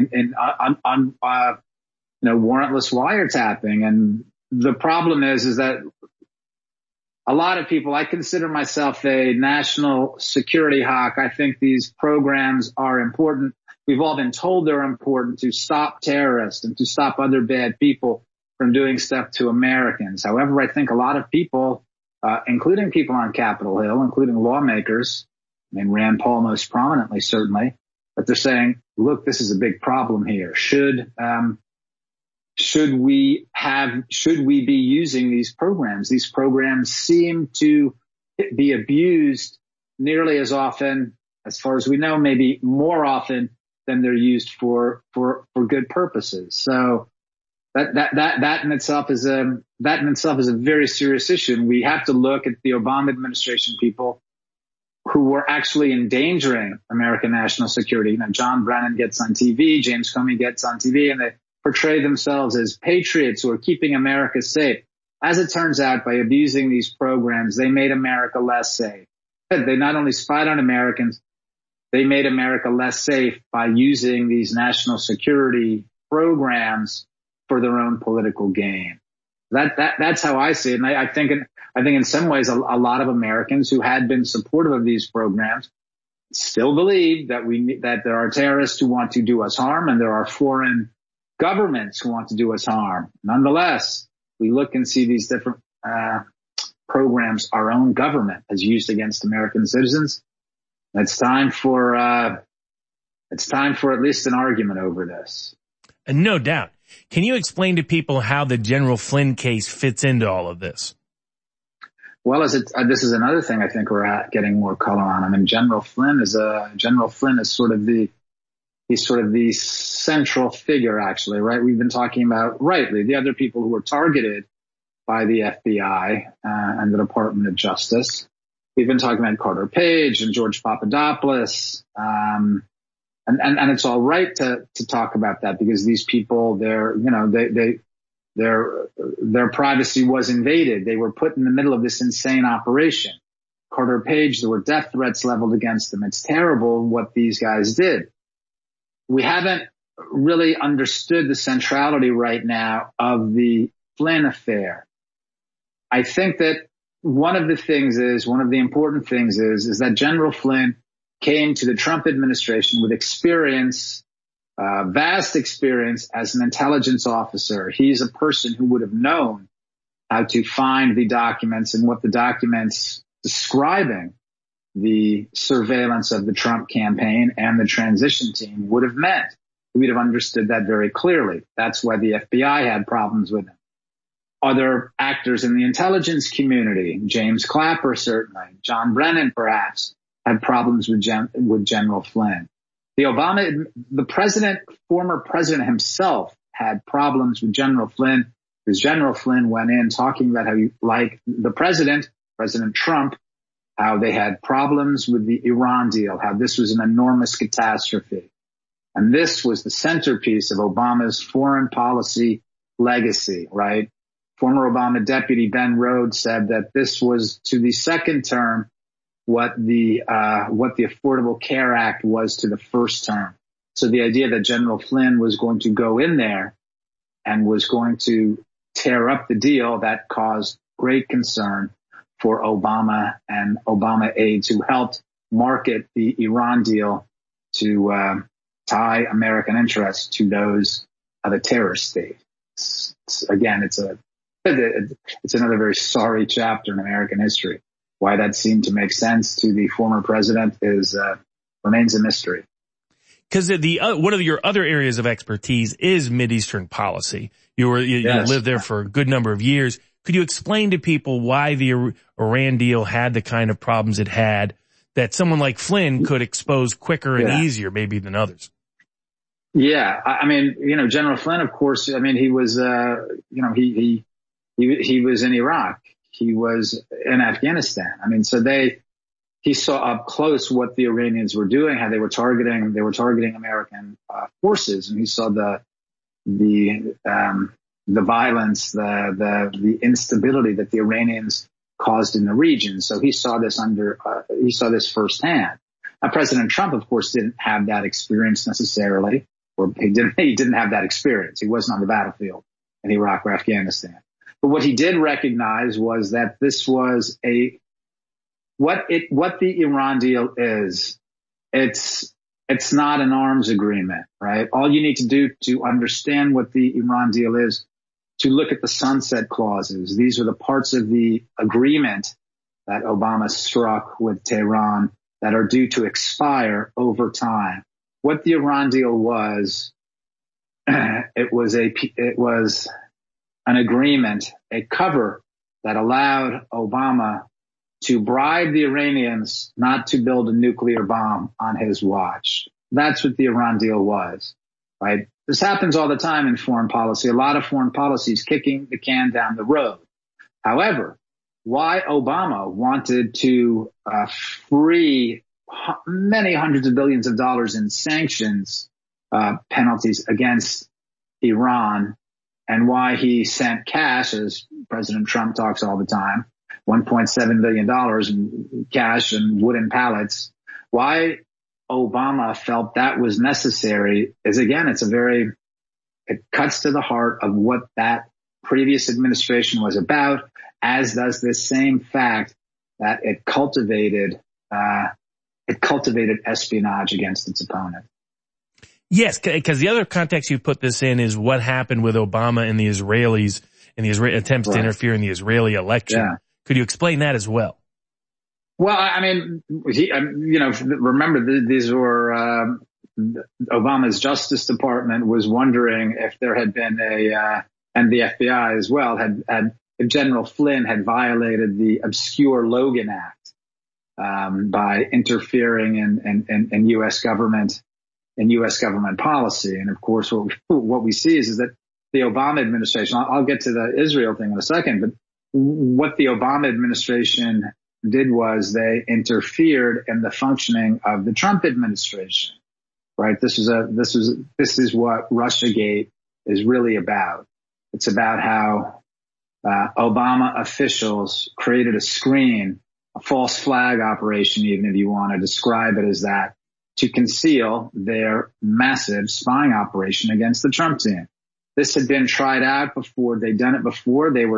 warrantless wiretapping, and the problem is that a lot of people, I consider myself a national security hawk. I think these programs are important. We've all been told they're important to stop terrorists and to stop other bad people from doing stuff to Americans. However, I think a lot of people, including people on Capitol Hill, including lawmakers, Rand Paul most prominently, certainly, but they're saying, look, this is a big problem here. Should we be using these programs? These programs seem to, be abused nearly as often, as far as we know, maybe more often than they're used for good purposes. So that in itself is a very serious issue. And we have to look at the Obama administration people who were actually endangering American national security. You know, John Brennan gets on TV, James Comey gets on TV, and they portray themselves as patriots who are keeping America safe. As it turns out, by abusing these programs, they made America less safe. They not only spied on Americans, they made America less safe by using these national security programs for their own political gain. That's how I see it. And I think in some ways, a lot of Americans who had been supportive of these programs still believe that there are terrorists who want to do us harm, and there are foreign governments who want to do us harm. Nonetheless, we look and see these different programs our own government has used against American citizens. It's time for at least an argument over this. And no doubt. Can you explain to people how the General Flynn case fits into all of this? Well, this is another thing I think we're getting more color on. I mean, General Flynn is sort of the central figure, actually, right? We've been talking about, rightly, the other people who were targeted by the FBI and the Department of Justice. We've been talking about Carter Page and George Papadopoulos, and it's all right to talk about that, because these people, their privacy was invaded. They were put in the middle of this insane operation. Carter Page, there were death threats leveled against them. It's terrible what these guys did. We haven't really understood the centrality right now of the Flynn affair. I think that one of the important things is that General Flynn came to the Trump administration with experience, vast experience as an intelligence officer. He's a person who would have known how to find the documents and what the documents describing the surveillance of the Trump campaign and the transition team would have meant. We'd have understood that very clearly. That's why the FBI had problems with him. Other actors in the intelligence community, James Clapper certainly, John Brennan perhaps, had problems with General Flynn. Former president himself had problems with General Flynn, because General Flynn went in talking about how he liked the President Trump, how they had problems with the Iran deal, how this was an enormous catastrophe. And this was the centerpiece of Obama's foreign policy legacy, right? Former Obama Deputy Ben Rhodes said that this was, to the second term, what the Affordable Care Act was to the first term. So the idea that General Flynn was going to go in there and was going to tear up the deal, that caused great concern for Obama and Obama aides who helped market the Iran deal to tie American interests to those of a terrorist state. Again, it's another very sorry chapter in American history. Why that seemed to make sense to the former president remains a mystery. Because one of your other areas of expertise is Mideastern policy. You lived there for a good number of years. Could you explain to people why the Iran deal had the kind of problems it had that someone like Flynn could expose quicker and easier maybe than others? Yeah. I mean, General Flynn, of course, I mean, he was, he was in Iraq. He was in Afghanistan. I mean, so he saw up close what the Iranians were doing, how they were targeting American forces, and he saw the violence, the instability that the Iranians caused in the region. So he saw this firsthand. Now, President Trump, of course, didn't have that experience necessarily, or he didn't have that experience. He wasn't on the battlefield in Iraq or Afghanistan. But what he did recognize was that this was what the Iran deal is. It's not an arms agreement, right? All you need to do to understand what the Iran deal is, to look at the sunset clauses. These are the parts of the agreement that Obama struck with Tehran that are due to expire over time. What the Iran deal was, it was an agreement, a cover that allowed Obama to bribe the Iranians not to build a nuclear bomb on his watch. That's what the Iran deal was, right? This happens all the time in foreign policy. A lot of foreign policy is kicking the can down the road. However, why Obama wanted to free many hundreds of billions of dollars in sanctions penalties against Iran, and why he sent cash, as President Trump talks all the time, $1.7 billion in cash and wooden pallets. Why Obama felt that was necessary is, again, it cuts to the heart of what that previous administration was about, as does this same fact that it cultivated espionage against its opponent. Yes, because the other context you put this in is what happened with Obama and the Israelis and the attempts to interfere in the Israeli election. Yeah. Could you explain that as well? Well, I mean, remember these were Obama's Justice Department was wondering if there had been and the FBI as well if General Flynn had violated the obscure Logan Act by interfering in U.S. government. In U.S. government policy. And of course, what we see is that the Obama administration, I'll get to the Israel thing in a second, but what the Obama administration did was they interfered in the functioning of the Trump administration, right? This is what Russiagate is really about. It's about how Obama officials created a screen, a false flag operation, even if you want to describe it as that, to conceal their massive spying operation against the Trump team. This had been tried out before. They'd done it before. They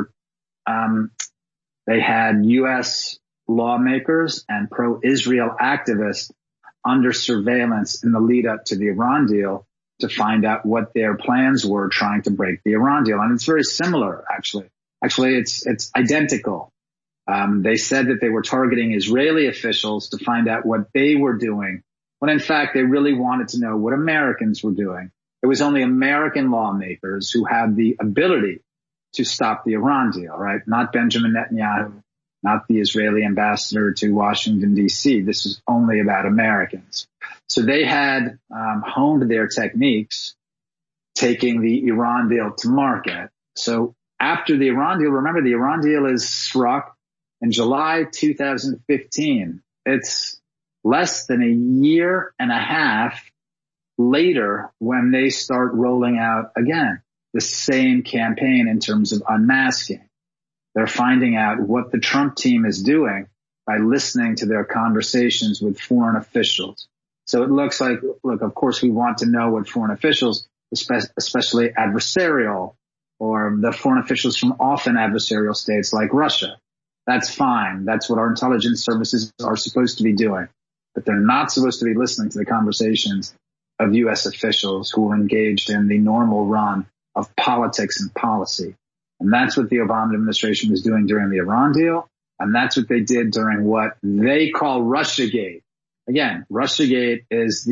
had U.S. lawmakers and pro-Israel activists under surveillance in the lead up to the Iran deal to find out what their plans were trying to break the Iran deal. And it's very similar, actually. Actually, it's identical. They said that they were targeting Israeli officials to find out what they were doing, when in fact they really wanted to know what Americans were doing. It was only American lawmakers who had the ability to stop the Iran deal, right? Not Benjamin Netanyahu, not the Israeli ambassador to Washington, D.C. This is only about Americans. So they had honed their techniques, taking the Iran deal to market. So after the Iran deal, remember the Iran deal is struck in July 2015. It's less than a year and a half later when they start rolling out again the same campaign in terms of unmasking. They're finding out what the Trump team is doing by listening to their conversations with foreign officials. So it looks like, look, of course we want to know what foreign officials, especially adversarial, or the foreign officials from often adversarial states like Russia. That's fine. That's what our intelligence services are supposed to be doing. But they're not supposed to be listening to the conversations of U.S. officials who are engaged in the normal run of politics and policy. And that's what the Obama administration was doing during the Iran deal. And that's what they did during what they call Russiagate. Again, Russiagate is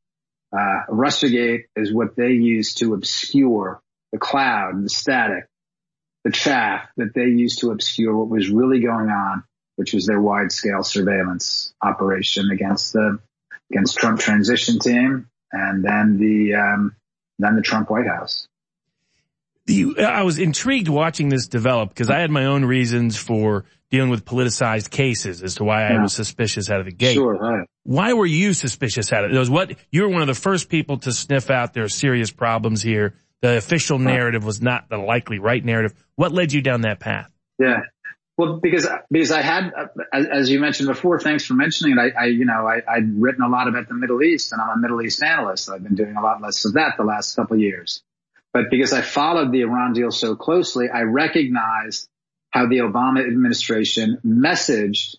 what they use to obscure the cloud, the static, the chaff that they used to obscure what was really going on, which was their wide-scale surveillance operation against Trump transition team, and then the Trump White House. I was intrigued watching this develop because I had my own reasons for dealing with politicized cases as to why I was suspicious out of the gate. Sure, right. Why were you suspicious out of it? You were one of the first people to sniff out there are serious problems here. The official narrative was not the likely right narrative. What led you down that path? Yeah. Well, because I had, as you mentioned before, thanks for mentioning it. I'd written a lot about the Middle East, and I'm a Middle East analyst. I've been doing a lot less of that the last couple of years. But because I followed the Iran deal so closely, I recognized how the Obama administration messaged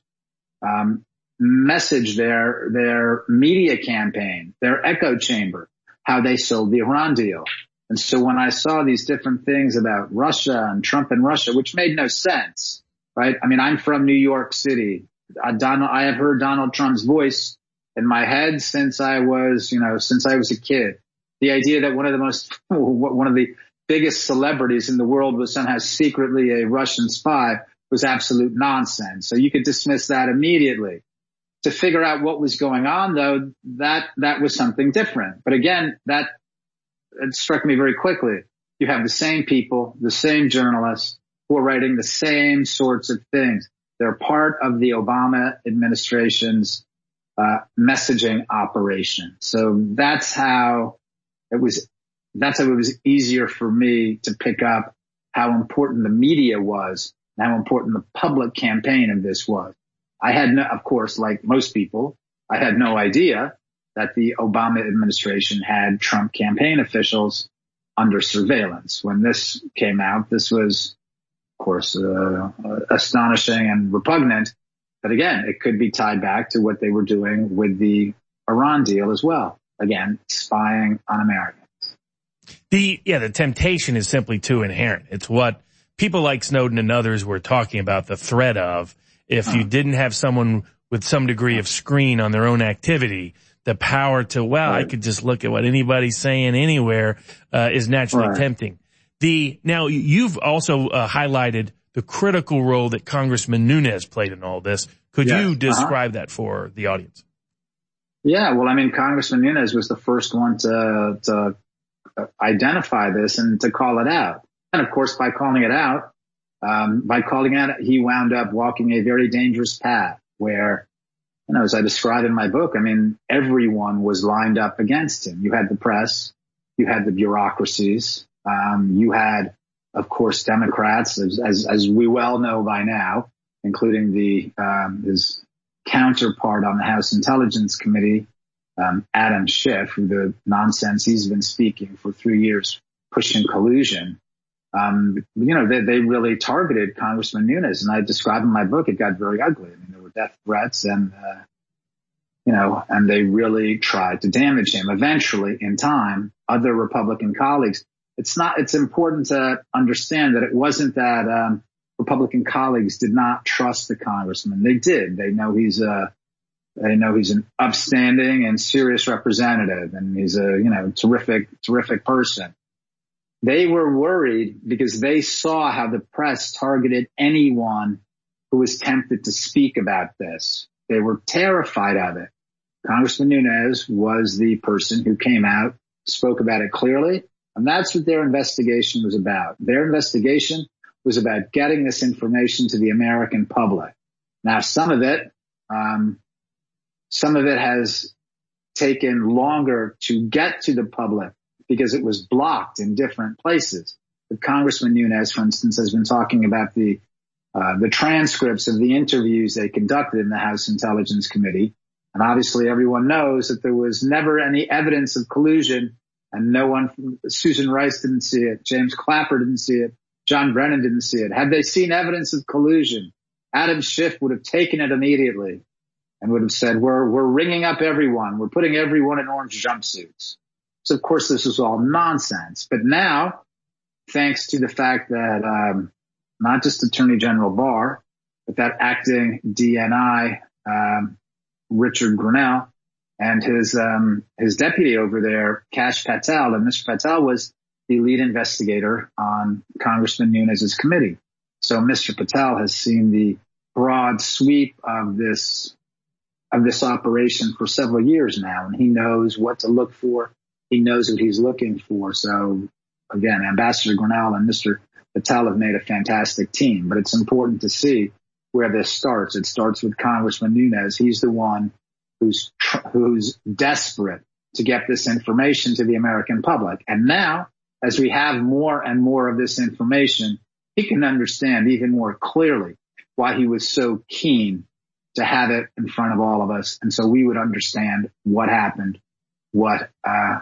their media campaign, their echo chamber, how they sold the Iran deal. And so when I saw these different things about Russia and Trump and Russia, which made no sense, right? I mean, I'm from New York City. I have heard Donald Trump's voice in my head since I was a kid. The idea that one of the biggest celebrities in the world was somehow secretly a Russian spy was absolute nonsense. So you could dismiss that immediately. To figure out what was going on, though, that was something different. But again, it struck me very quickly. You have the same people, the same journalists who are writing the same sorts of things. They're part of the Obama administration's messaging operation. So that's how it was easier for me to pick up how important the media was and how important the public campaign of this was. I had of course, like most people, I had no idea that the Obama administration had Trump campaign officials under surveillance. When this came out, this was, of course, astonishing and repugnant. But again, it could be tied back to what they were doing with the Iran deal as well. Again, spying on Americans. The temptation is simply too inherent. It's what people like Snowden and others were talking about, the threat of, if you didn't have someone with some degree of screen on their own activity, the power to, I could just look at what anybody's saying anywhere, is naturally tempting. Now you've also highlighted the critical role that Congressman Nunes played in all this. Could you describe that for the audience? Yeah, well, I mean, Congressman Nunes was the first one to identify this and to call it out. And of course, by calling it out, he wound up walking a very dangerous path where, as I describe in my book, I mean, everyone was lined up against him. You had the press, you had the bureaucracies, you had, of course, Democrats, as we well know by now, including his counterpart on the House Intelligence Committee, Adam Schiff, who the nonsense he's been speaking for 3 years, pushing collusion. They really targeted Congressman Nunes, and I describe in my book, it got very ugly. I mean, there were death threats and they really tried to damage him. Eventually, in time, other Republican colleagues, it's important to understand that it wasn't that, Republican colleagues did not trust the congressman. They did. They know he's an upstanding and serious representative, and he's a, terrific person. They were worried because they saw how the press targeted anyone who was tempted to speak about this. They were terrified of it. Congressman Nunes was the person who came out, spoke about it clearly, and that's what their investigation was about. Their investigation was about getting this information to the American public. Now, some of it has taken longer to get to the public because it was blocked in different places. But Congressman Nunes, for instance, has been talking about the transcripts of the interviews they conducted in the House Intelligence Committee. And obviously everyone knows that there was never any evidence of collusion, and no one, Susan Rice didn't see it, James Clapper didn't see it, John Brennan didn't see it. Had they seen evidence of collusion, Adam Schiff would have taken it immediately and would have said, we're ringing up everyone. We're putting everyone in orange jumpsuits. So of course this was all nonsense. But now, thanks to the fact that, not just Attorney General Barr, but that acting DNI, Richard Grenell, and his deputy over there, Kash Patel, and Mr. Patel was the lead investigator on Congressman Nunes' committee. So Mr. Patel has seen the broad sweep of this operation for several years now, and he knows what to look for. He knows what he's looking for. So again, Ambassador Grenell and Mr. Patel have made a fantastic team, but it's important to see where this starts. It starts with Congressman Nunes. He's the one who's desperate to get this information to the American public. And now, as we have more and more of this information, he can understand even more clearly why he was so keen to have it in front of all of us. And so we would understand what happened, what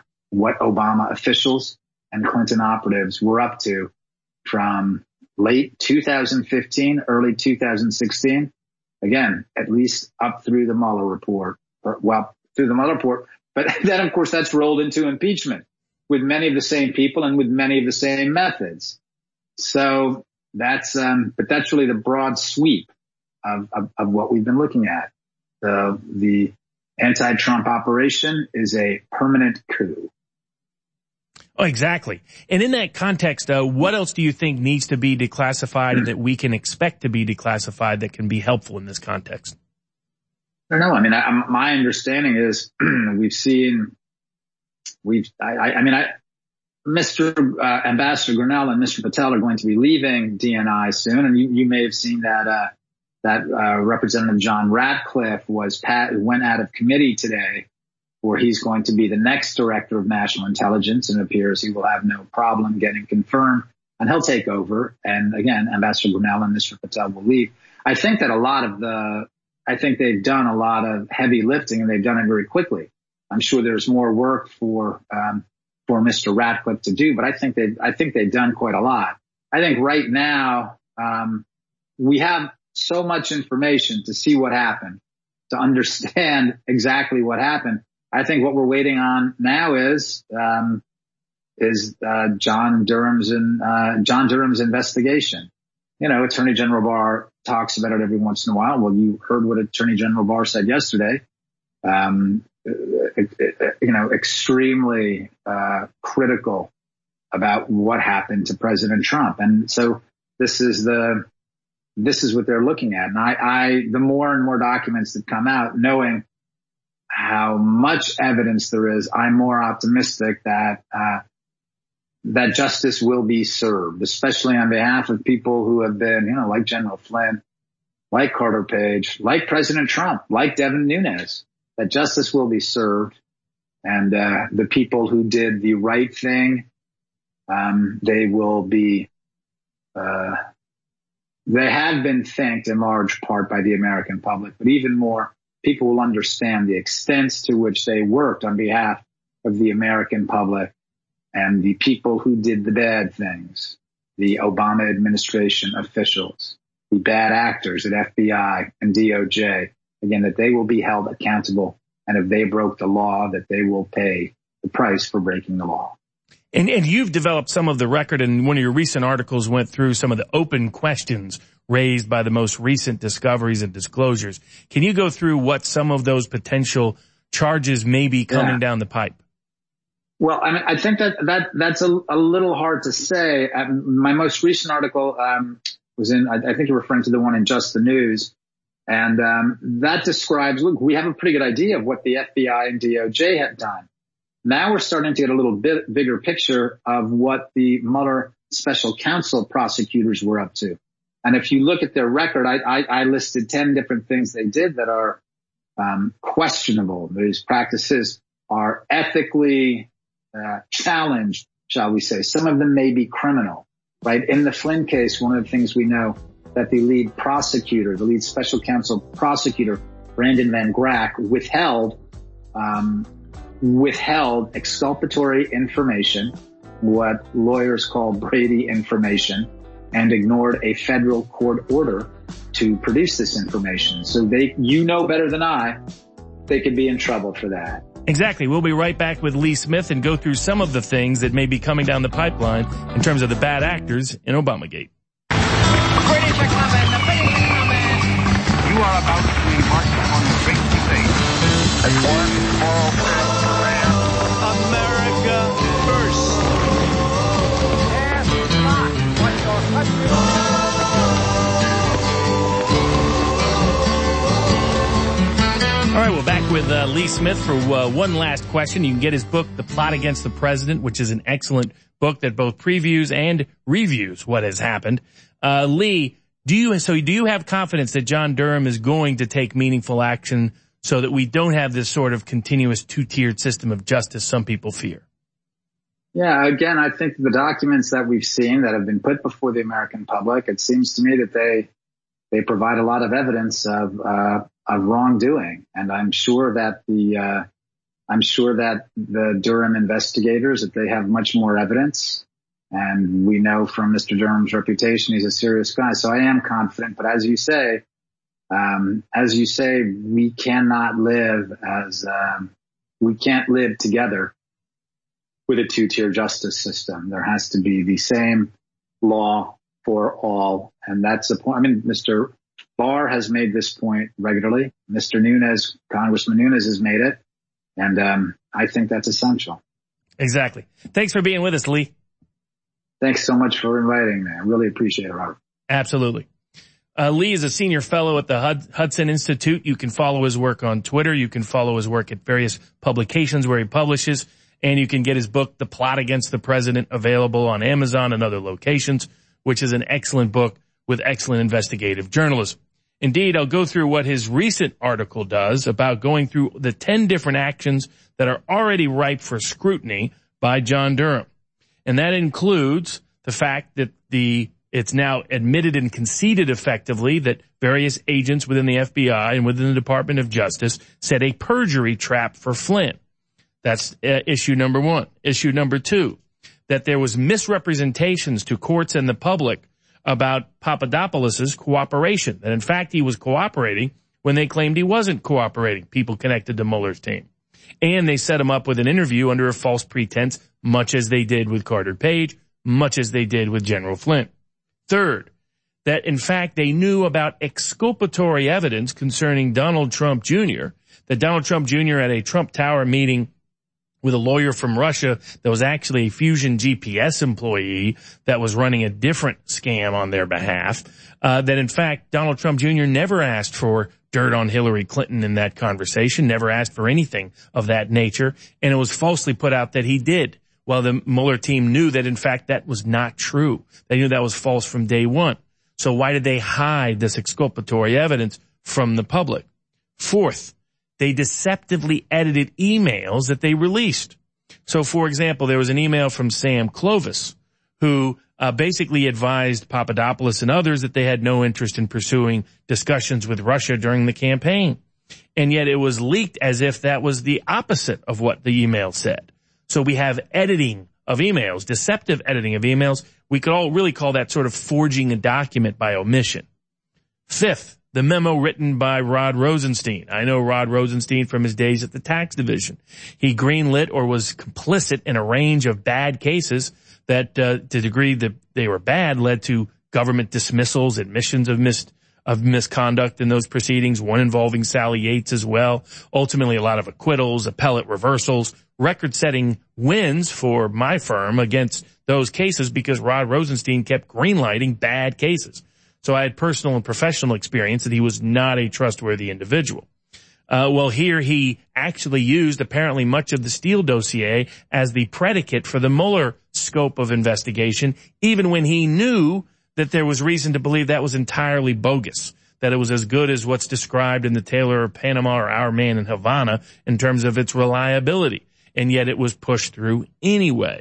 Obama officials and Clinton operatives were up to from late 2015, early 2016. Again, at least up through the Mueller report, through the Mueller report. But then, of course, that's rolled into impeachment with many of the same people and with many of the same methods. So that's really the broad sweep of what we've been looking at. The anti-Trump operation is a permanent coup. Oh, exactly. And in that context, what else do you think needs to be declassified and that we can expect to be declassified that can be helpful in this context? I don't know. I mean, my understanding is Mr. Ambassador Grinnell and Mr. Patel are going to be leaving DNI soon. And you may have seen that Representative John Ratcliffe went out of committee today, where he's going to be the next director of national intelligence, and it appears he will have no problem getting confirmed, and he'll take over. And again, Ambassador Grinnell and Mr. Patel will leave. I think that I think they've done a lot of heavy lifting, and they've done it very quickly. I'm sure there's more work for Mr. Ratcliffe to do, but I think they've done quite a lot. I think right now, we have so much information to see what happened, to understand exactly what happened. I think what we're waiting on now is John Durham's investigation. You know, Attorney General Barr talks about it every once in a while. Well, you heard what Attorney General Barr said yesterday. Extremely critical about what happened to President Trump. And so this is what they're looking at. And the more and more documents that come out, knowing how much evidence there is, I'm more optimistic that justice will be served, especially on behalf of people who have been, like General Flynn, like Carter Page, like President Trump, like Devin Nunes, that justice will be served. And the people who did the right thing, they will be, they have been thanked in large part by the American public, but even more, people will understand the extent to which they worked on behalf of the American public and the people who did the bad things, the Obama administration officials, the bad actors at FBI and DOJ, again, that they will be held accountable. And if they broke the law, that they will pay the price for breaking the law. And you've developed some of the record, and one of your recent articles went through some of the open questions raised by the most recent discoveries and disclosures. Can you go through what some of those potential charges may be coming down the pipe? Well, I mean, I think that's a little hard to say. My most recent article was in, I think you're referring to the one in Just the News. And that describes, look, we have a pretty good idea of what the FBI and DOJ had done. Now we're starting to get a little bit bigger picture of what the Mueller special counsel prosecutors were up to. And if you look at their record, I listed 10 different things they did that are questionable. These practices are ethically challenged, shall we say. Some of them may be criminal, right? In the Flynn case, one of the things we know that the lead prosecutor, the lead special counsel prosecutor, Brandon Van Grack, withheld exculpatory information, what lawyers call Brady information, and ignored a federal court order to produce this information. So better than I, they could be in trouble for that. Exactly. We'll be right back with Lee Smith and go through some of the things that may be coming down the pipeline in terms of the bad actors in Obamagate. British are coming. The British are coming. You are about to embark on the great debate. That's one small step for man. America first. Ask not what your country All right, we're back with Lee Smith for one last question. You can get his book, The Plot Against the President, which is an excellent book that both previews and reviews what has happened. Lee, do you have confidence that John Durham is going to take meaningful action so that we don't have this sort of continuous two-tiered system of justice some people fear? Yeah, again, I think the documents that we've seen that have been put before the American public, it seems to me that they provide a lot of evidence of wrongdoing. And I'm sure that the Durham investigators, that they have much more evidence. And we know from Mr. Durham's reputation, he's a serious guy. So I am confident. But as you say, we cannot live together with a two-tier justice system. There has to be the same law for all. And that's the point. I mean, Mr. Barr has made this point regularly. Mr. Nunes, Congressman Nunes has made it. And I think that's essential. Exactly. Thanks for being with us, Lee. Thanks so much for inviting me. I really appreciate it, Robert. Absolutely. Lee is a senior fellow at the Hudson Institute. You can follow his work on Twitter. You can follow his work at various publications where he publishes. And you can get his book, The Plot Against the President, available on Amazon and other locations, which is an excellent book with excellent investigative journalism. Indeed, I'll go through what his recent article does about going through the 10 different actions that are already ripe for scrutiny by John Durham. And that includes the fact that it's now admitted and conceded effectively that various agents within the FBI and within the Department of Justice set a perjury trap for Flynn. That's issue number one. Issue number two, that there was misrepresentations to courts and the public about Papadopoulos' cooperation, that in fact he was cooperating when they claimed he wasn't cooperating, people connected to Mueller's team. And they set him up with an interview under a false pretense, much as they did with Carter Page, much as they did with General Flynn. Third, that in fact they knew about exculpatory evidence concerning Donald Trump Jr., that Donald Trump Jr. at a Trump Tower meeting with a lawyer from Russia that was actually a Fusion GPS employee that was running a different scam on their behalf, that in fact Donald Trump Jr. never asked for dirt on Hillary Clinton in that conversation, never asked for anything of that nature, and it was falsely put out that he did. Well, the Mueller team knew that in fact that was not true. They knew that was false from day one. So why did they hide this exculpatory evidence from the public? Fourth, they deceptively edited emails that they released. So, for example, there was an email from Sam Clovis, who basically advised Papadopoulos and others that they had no interest in pursuing discussions with Russia during the campaign. And yet it was leaked as if that was the opposite of what the email said. So we have editing of emails, deceptive editing of emails. We could all really call that sort of forging a document by omission. Fifth, the memo written by Rod Rosenstein. I know Rod Rosenstein from his days at the tax division. He greenlit or was complicit in a range of bad cases that, to the degree that they were bad, led to government dismissals, admissions of misconduct in those proceedings, one involving Sally Yates as well. Ultimately, a lot of acquittals, appellate reversals, record-setting wins for my firm against those cases because Rod Rosenstein kept greenlighting bad cases. So I had personal and professional experience that he was not a trustworthy individual. Well, here he actually used apparently much of the Steele dossier as the predicate for the Mueller scope of investigation, even when he knew that there was reason to believe that was entirely bogus, that it was as good as what's described in the Taylor of Panama or Our Man in Havana in terms of its reliability. And yet it was pushed through anyway.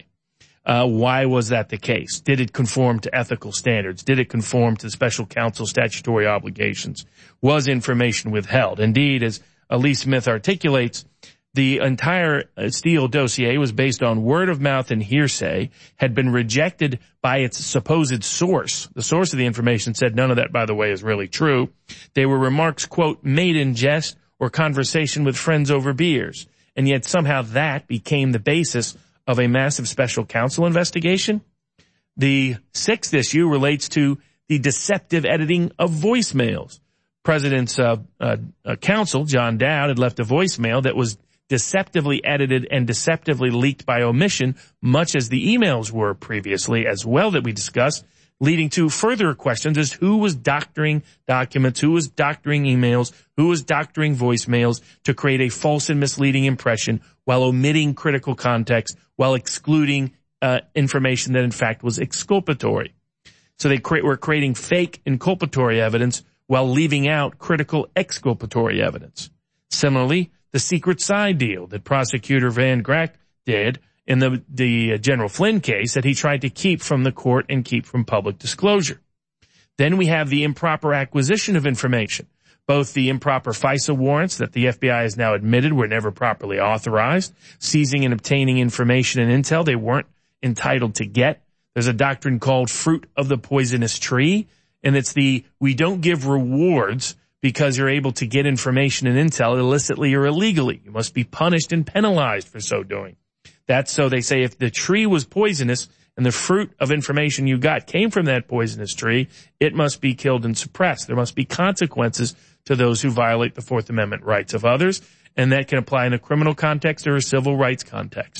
Why was that the case? Did it conform to ethical standards? Did it conform to special counsel statutory obligations? Was information withheld? Indeed, as Lee Smith articulates, the entire Steele dossier was based on word of mouth and hearsay, had been rejected by its supposed source. The source of the information said none of that, by the way, is really true. They were remarks, quote, made in jest or conversation with friends over beers. And yet somehow that became the basis of a massive special counsel investigation. The sixth issue relates to the deceptive editing of voicemails. President's counsel, John Dowd, had left a voicemail that was deceptively edited and deceptively leaked by omission, much as the emails were previously as well that we discussed, leading to further questions as who was doctoring documents, who was doctoring emails, who was doctoring voicemails to create a false and misleading impression while omitting critical context, while excluding information that in fact was exculpatory. So they were creating fake inculpatory evidence while leaving out critical exculpatory evidence. Similarly, the secret side deal that prosecutor Van Grack did in the General Flynn case that he tried to keep from the court and keep from public disclosure. Then we have the improper acquisition of information. Both the improper FISA warrants that the FBI has now admitted were never properly authorized, seizing and obtaining information and intel they weren't entitled to get. There's a doctrine called fruit of the poisonous tree, and it's we don't give rewards because you're able to get information and intel illicitly or illegally. You must be punished and penalized for so doing. That's so they say if the tree was poisonous and the fruit of information you got came from that poisonous tree, it must be killed and suppressed. There must be consequences to those who violate the Fourth Amendment rights of others, and that can apply in a criminal context or a civil rights context.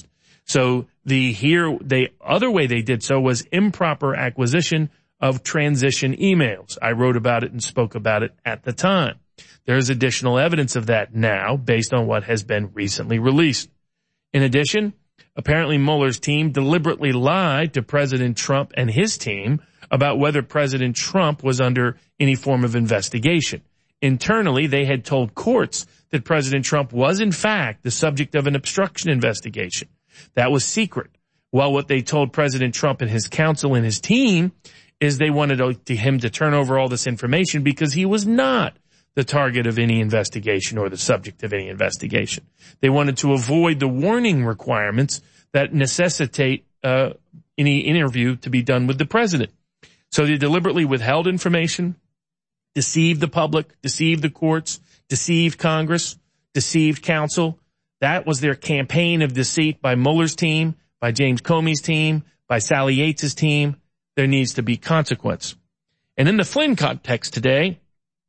So the other way they did so was improper acquisition of transition emails. I wrote about it and spoke about it at the time. There's additional evidence of that now based on what has been recently released. In addition, apparently Mueller's team deliberately lied to President Trump and his team about whether President Trump was under any form of investigation. Internally, they had told courts that President Trump was in fact the subject of an obstruction investigation. That was secret. Well, what they told President Trump and his counsel and his team is they wanted him to turn over all this information because he was not the target of any investigation or the subject of any investigation. They wanted to avoid the warning requirements that necessitate any interview to be done with the president. So they deliberately withheld information, deceived the public, deceived the courts, deceived Congress, deceived counsel. That was their campaign of deceit by Mueller's team, by James Comey's team, by Sally Yates's team. There needs to be consequence. And in the Flynn context today,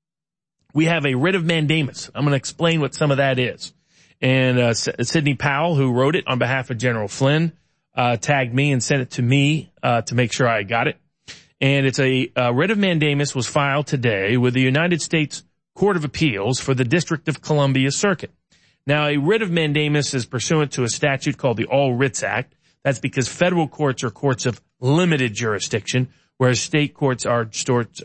we have a writ of mandamus. I'm going to explain what some of that is. And Sidney Powell, who wrote it on behalf of General Flynn, tagged me and sent it to me to make sure I got it. And it's a writ of mandamus was filed today with the United States Court of Appeals for the District of Columbia Circuit. Now, a writ of mandamus is pursuant to a statute called the All Writs Act. That's because federal courts are courts of limited jurisdiction, whereas state courts are courts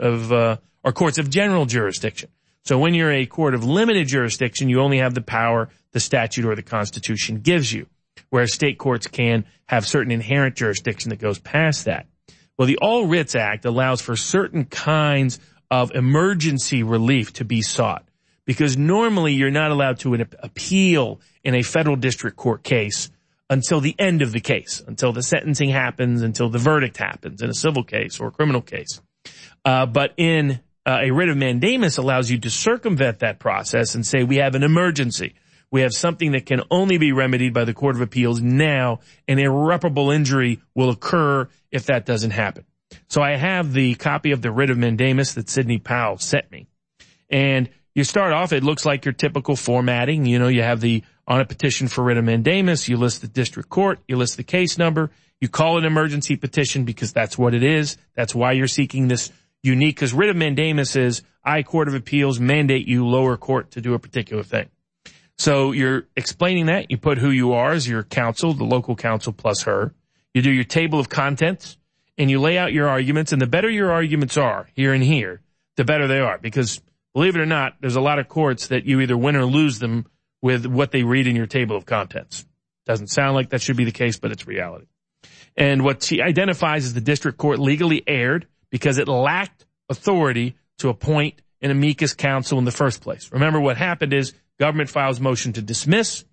of general jurisdiction. So when you're a court of limited jurisdiction, you only have the power the statute or the Constitution gives you, whereas state courts can have certain inherent jurisdiction that goes past that. Well, the All Writs Act allows for certain kinds of emergency relief to be sought, because normally you're not allowed to appeal in a federal district court case until the end of the case, until the sentencing happens, until the verdict happens in a civil case or a criminal case. But in a writ of mandamus allows you to circumvent that process and say we have an emergency. We have something that can only be remedied by the Court of Appeals now, and irreparable injury will occur if that doesn't happen. So I have the copy of the writ of mandamus that Sidney Powell sent me. And you start off, it looks like your typical formatting. You know, you have on a petition for writ of mandamus, you list the district court, you list the case number, you call it an emergency petition because that's what it is. That's why you're seeking this unique, because writ of mandamus is, I, Court of Appeals, mandate you, lower court, to do a particular thing. So you're explaining that. You put who you are as your counsel, the local counsel plus her. You do your table of contents, and you lay out your arguments. And the better your arguments are here and here, the better they are. Because believe it or not, there's a lot of courts that you either win or lose them with what they read in your table of contents. Doesn't sound like that should be the case, but it's reality. And what she identifies as the district court legally erred because it lacked authority to appoint an amicus counsel in the first place. Remember, what happened is government files motion to dismiss.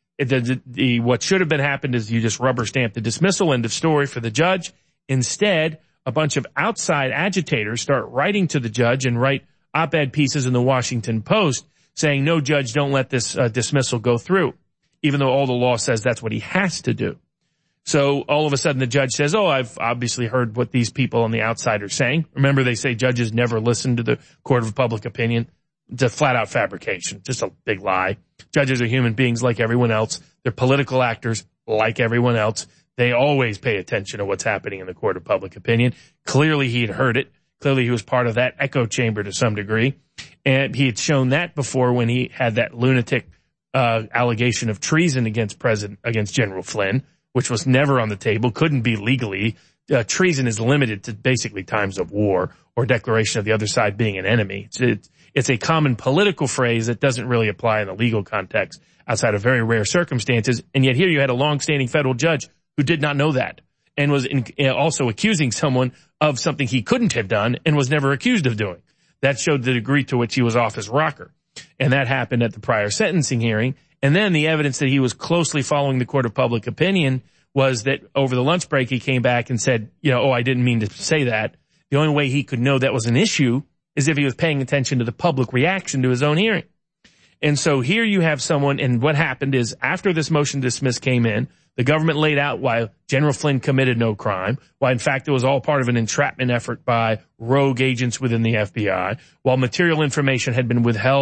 What should have been happened is you just rubber stamp the dismissal, end of story for the judge. Instead, a bunch of outside agitators start writing to the judge and write op-ed pieces in the Washington Post saying, no, judge, don't let this dismissal go through, even though all the law says that's what he has to do. So all of a sudden the judge says, oh, I've obviously heard what these people on the outside are saying. Remember, they say judges never listen to the court of public opinion. It's a flat-out fabrication, just a big lie. Judges are human beings like everyone else. They're political actors like everyone else. They always pay attention to what's happening in the court of public opinion. Clearly, he had heard it. Clearly, he was part of that echo chamber to some degree. And he had shown that before when he had that lunatic allegation of treason against General Flynn, which was never on the table, couldn't be legally. Treason is limited to basically times of war or declaration of the other side being an enemy. It's a common political phrase that doesn't really apply in the legal context outside of very rare circumstances. And yet here you had a long-standing federal judge who did not know that and was also accusing someone of something he couldn't have done and was never accused of doing. That showed the degree to which he was off his rocker. And that happened at the prior sentencing hearing. And then the evidence that he was closely following the court of public opinion was that over the lunch break he came back and said, I didn't mean to say that. The only way he could know that was an issue is if he was paying attention to the public reaction to his own hearing. And so here you have someone, and what happened is after this motion to dismiss came in, the government laid out why General Flynn committed no crime, why in fact it was all part of an entrapment effort by rogue agents within the FBI, while material information had been withheld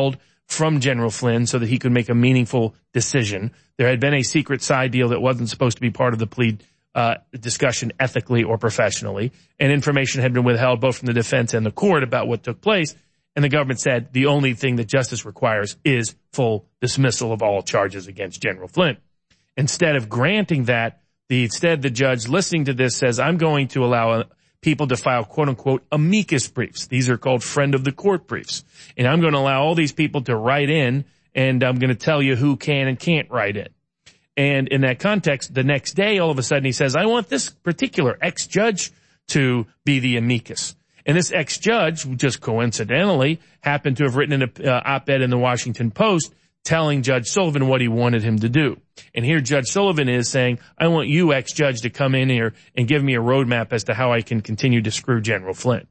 from General Flynn so that he could make a meaningful decision. There had been a secret side deal that wasn't supposed to be part of the plea discussion ethically or professionally, and information had been withheld both from the defense and the court about what took place. And the government said the only thing that justice requires is full dismissal of all charges against General Flynn. Instead of granting that, the judge listening to this says, I'm going to allow people to file quote-unquote amicus briefs. These are called friend of the court briefs. And I'm going to allow all these people to write in, and I'm going to tell you who can and can't write in. And in that context, the next day, all of a sudden, he says, I want this particular ex-judge to be the amicus. And this ex-judge, just coincidentally, happened to have written an op-ed in the Washington Post telling Judge Sullivan what he wanted him to do. And here Judge Sullivan is saying, I want you, ex-judge, to come in here and give me a roadmap as to how I can continue to screw General Flynn.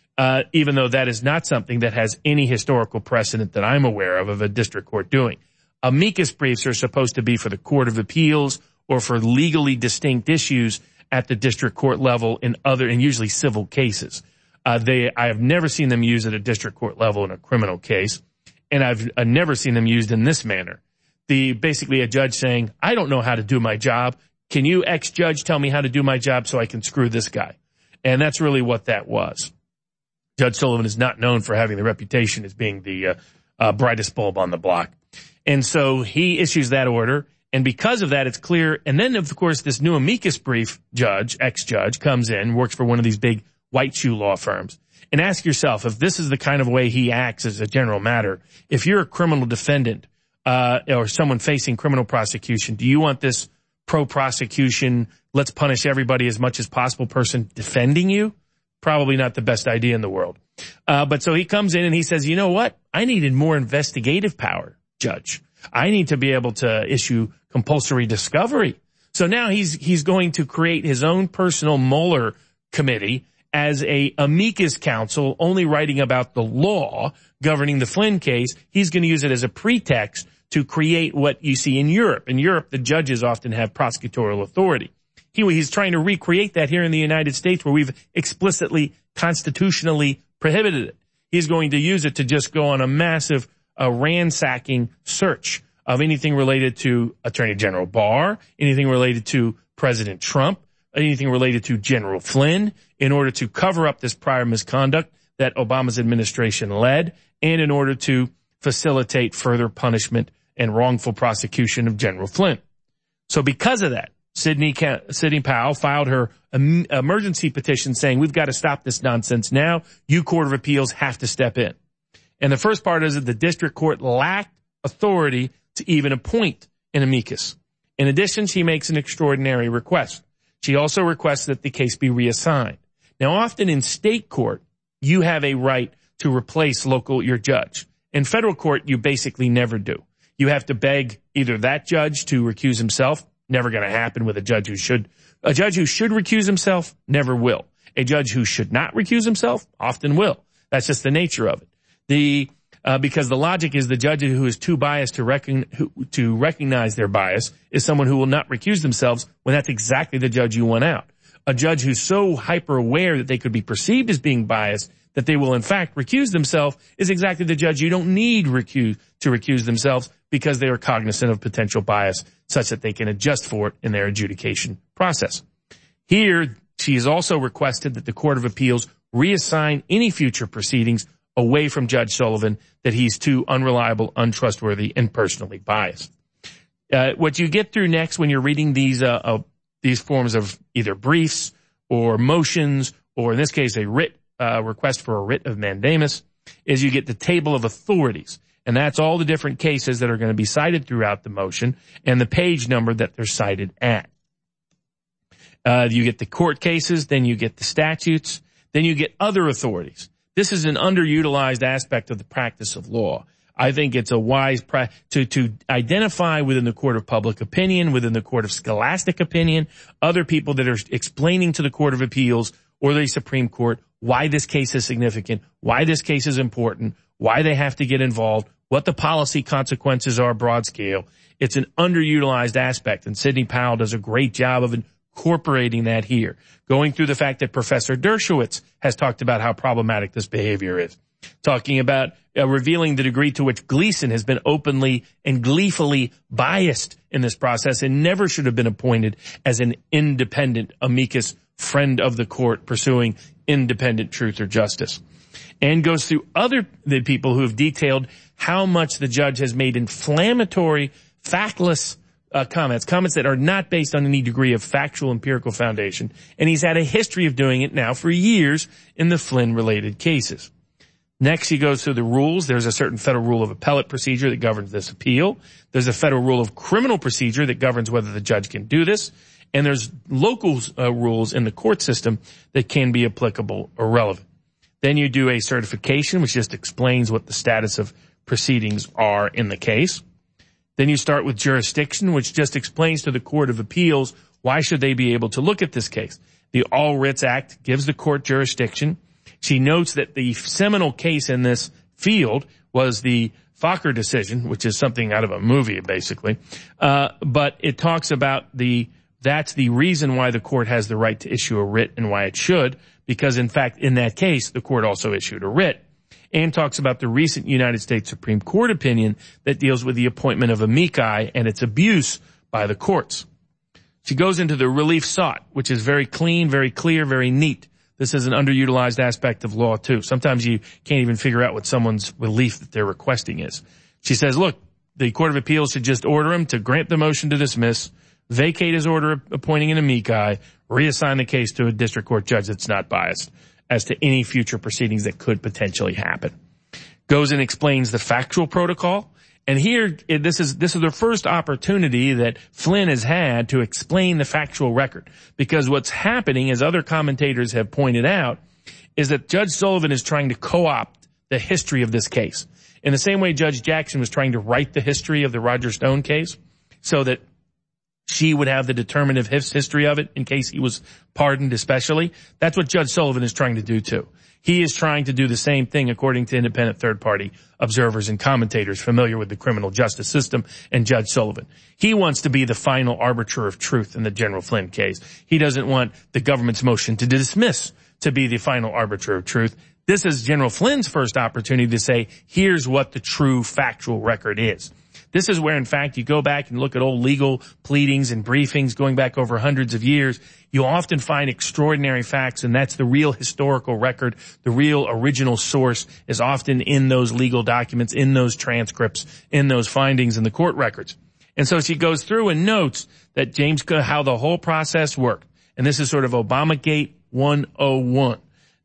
Even though that is not something that has any historical precedent that I'm aware of a district court doing. Amicus briefs are supposed to be for the Court of Appeals or for legally distinct issues at the district court level in usually civil cases. I have never seen them used at a district court level in a criminal case, and I've never seen them used in this manner. Basically a judge saying, I don't know how to do my job. Can you, ex-judge, tell me how to do my job so I can screw this guy? And that's really what that was. Judge Sullivan is not known for having the reputation as being the brightest bulb on the block. And so he issues that order, and because of that, it's clear. And then, of course, this new amicus brief judge, ex-judge, comes in, works for one of these big white shoe law firms. And ask yourself, if this is the kind of way he acts as a general matter, if you're a criminal defendant or someone facing criminal prosecution, do you want this pro-prosecution, let's punish everybody as much as possible person defending you? Probably not the best idea in the world. But so he comes in and he says, you know what? I needed more investigative power, Judge. I need to be able to issue compulsory discovery. So now he's going to create his own personal Mueller committee as a amicus counsel, only writing about the law governing the Flynn case. He's going to use it as a pretext to create what you see in Europe. In Europe, the judges often have prosecutorial authority. He's trying to recreate that here in the United States where we've explicitly, constitutionally prohibited it. He's going to use it to just go on a massive ransacking search of anything related to Attorney General Barr, anything related to President Trump, anything related to General Flynn, in order to cover up this prior misconduct that Obama's administration led, and in order to facilitate further punishment and wrongful prosecution of General Flynn. So because of that, Sidney Powell filed her emergency petition saying, we've got to stop this nonsense now. You, Court of Appeals, have to step in. And the first part is that the district court lacked authority to even appoint an amicus. In addition, she makes an extraordinary request. She also requests that the case be reassigned. Now, often in state court, you have a right to replace your judge. In federal court, you basically never do. You have to beg either that judge to recuse himself. Never going to happen with a judge who should. A judge who should recuse himself never will. A judge who should not recuse himself often will. That's just the nature of it. Because the logic is the judge who is too biased to recognize their bias is someone who will not recuse themselves when that's exactly the judge you want out. A judge who's so hyper aware that they could be perceived as being biased that they will in fact recuse themselves is exactly the judge you don't need to recuse themselves because they are cognizant of potential bias such that they can adjust for it in their adjudication process. Here, she has also requested that the Court of Appeals reassign any future proceedings away from Judge Sullivan, that he's too unreliable, untrustworthy, and personally biased. What you get through next when you're reading these forms of either briefs or motions, or in this case a writ request for a writ of mandamus, is you get the table of authorities. And that's all the different cases that are going to be cited throughout the motion and the page number that they're cited at. You get the court cases, then you get the statutes, then you get other authorities. This is an underutilized aspect of the practice of law. I think it's a wise to identify within the court of public opinion, within the court of scholastic opinion, other people that are explaining to the Court of Appeals or the Supreme Court why this case is significant, why this case is important, why they have to get involved, what the policy consequences are broad scale. It's an underutilized aspect, and Sidney Powell does a great job of incorporating that here, going through the fact that Professor Dershowitz has talked about how problematic this behavior is. talking about revealing the degree to which Gleason has been openly and gleefully biased in this process and never should have been appointed as an independent amicus friend of the court pursuing independent truth or justice. And goes through the people who have detailed how much the judge has made inflammatory, factless comments that are not based on any degree of factual empirical foundation. And he's had a history of doing it now for years in the Flynn-related cases. Next, he goes through the rules. There's a certain federal rule of appellate procedure that governs this appeal. There's a federal rule of criminal procedure that governs whether the judge can do this. And there's local rules in the court system that can be applicable or relevant. Then you do a certification, which just explains what the status of proceedings are in the case. Then you start with jurisdiction, which just explains to the Court of Appeals why should they be able to look at this case. The All Writs Act gives the court jurisdiction. She notes that the seminal case in this field was the Fokker decision, which is something out of a movie, basically. But it talks about that's the reason why the court has the right to issue a writ and why it should, because in fact, in that case, the court also issued a writ. And talks about the recent United States Supreme Court opinion that deals with the appointment of amici and its abuse by the courts. She goes into the relief sought, which is very clean, very clear, very neat. This is an underutilized aspect of law, too. Sometimes you can't even figure out what someone's relief that they're requesting is. She says, look, the Court of Appeals should just order him to grant the motion to dismiss, vacate his order appointing an amici, reassign the case to a district court judge that's not biased as to any future proceedings that could potentially happen. Goes and explains the factual protocol. And here, this is the first opportunity that Flynn has had to explain the factual record. Because what's happening, as other commentators have pointed out, is that Judge Sullivan is trying to co-opt the history of this case. In the same way Judge Jackson was trying to write the history of the Roger Stone case, so that she would have the determinative history of it in case he was pardoned especially. That's what Judge Sullivan is trying to do too. He is trying to do the same thing according to independent third-party observers and commentators familiar with the criminal justice system and Judge Sullivan. He wants to be the final arbiter of truth in the General Flynn case. He doesn't want the government's motion to dismiss to be the final arbiter of truth. This is General Flynn's first opportunity to say, here's what the true factual record is. This is where, in fact, you go back and look at old legal pleadings and briefings going back over hundreds of years. You often find extraordinary facts, and that's the real historical record. The real original source is often in those legal documents, in those transcripts, in those findings in the court records. And so she goes through and notes that how the whole process worked. And this is sort of Obamagate 101.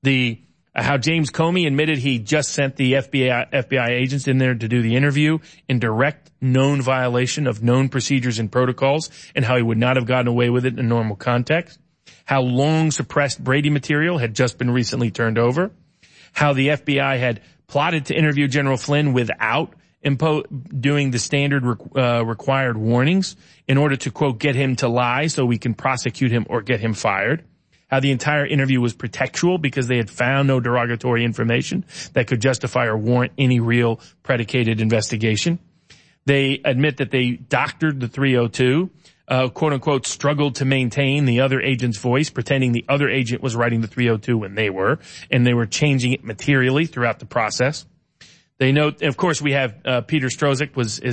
How James Comey admitted he just sent the FBI agents in there to do the interview in direct known violation of known procedures and protocols, and how he would not have gotten away with it in a normal context. How long suppressed Brady material had just been recently turned over. How the FBI had plotted to interview General Flynn without doing the standard required warnings in order to, quote, get him to lie so we can prosecute him or get him fired. How the entire interview was pretextual because they had found no derogatory information that could justify or warrant any real predicated investigation. They admit that they doctored the 302, quote unquote, struggled to maintain the other agent's voice, pretending the other agent was writing the 302 when they were, and they were changing it materially throughout the process. They note, of course, we have Peter Strzok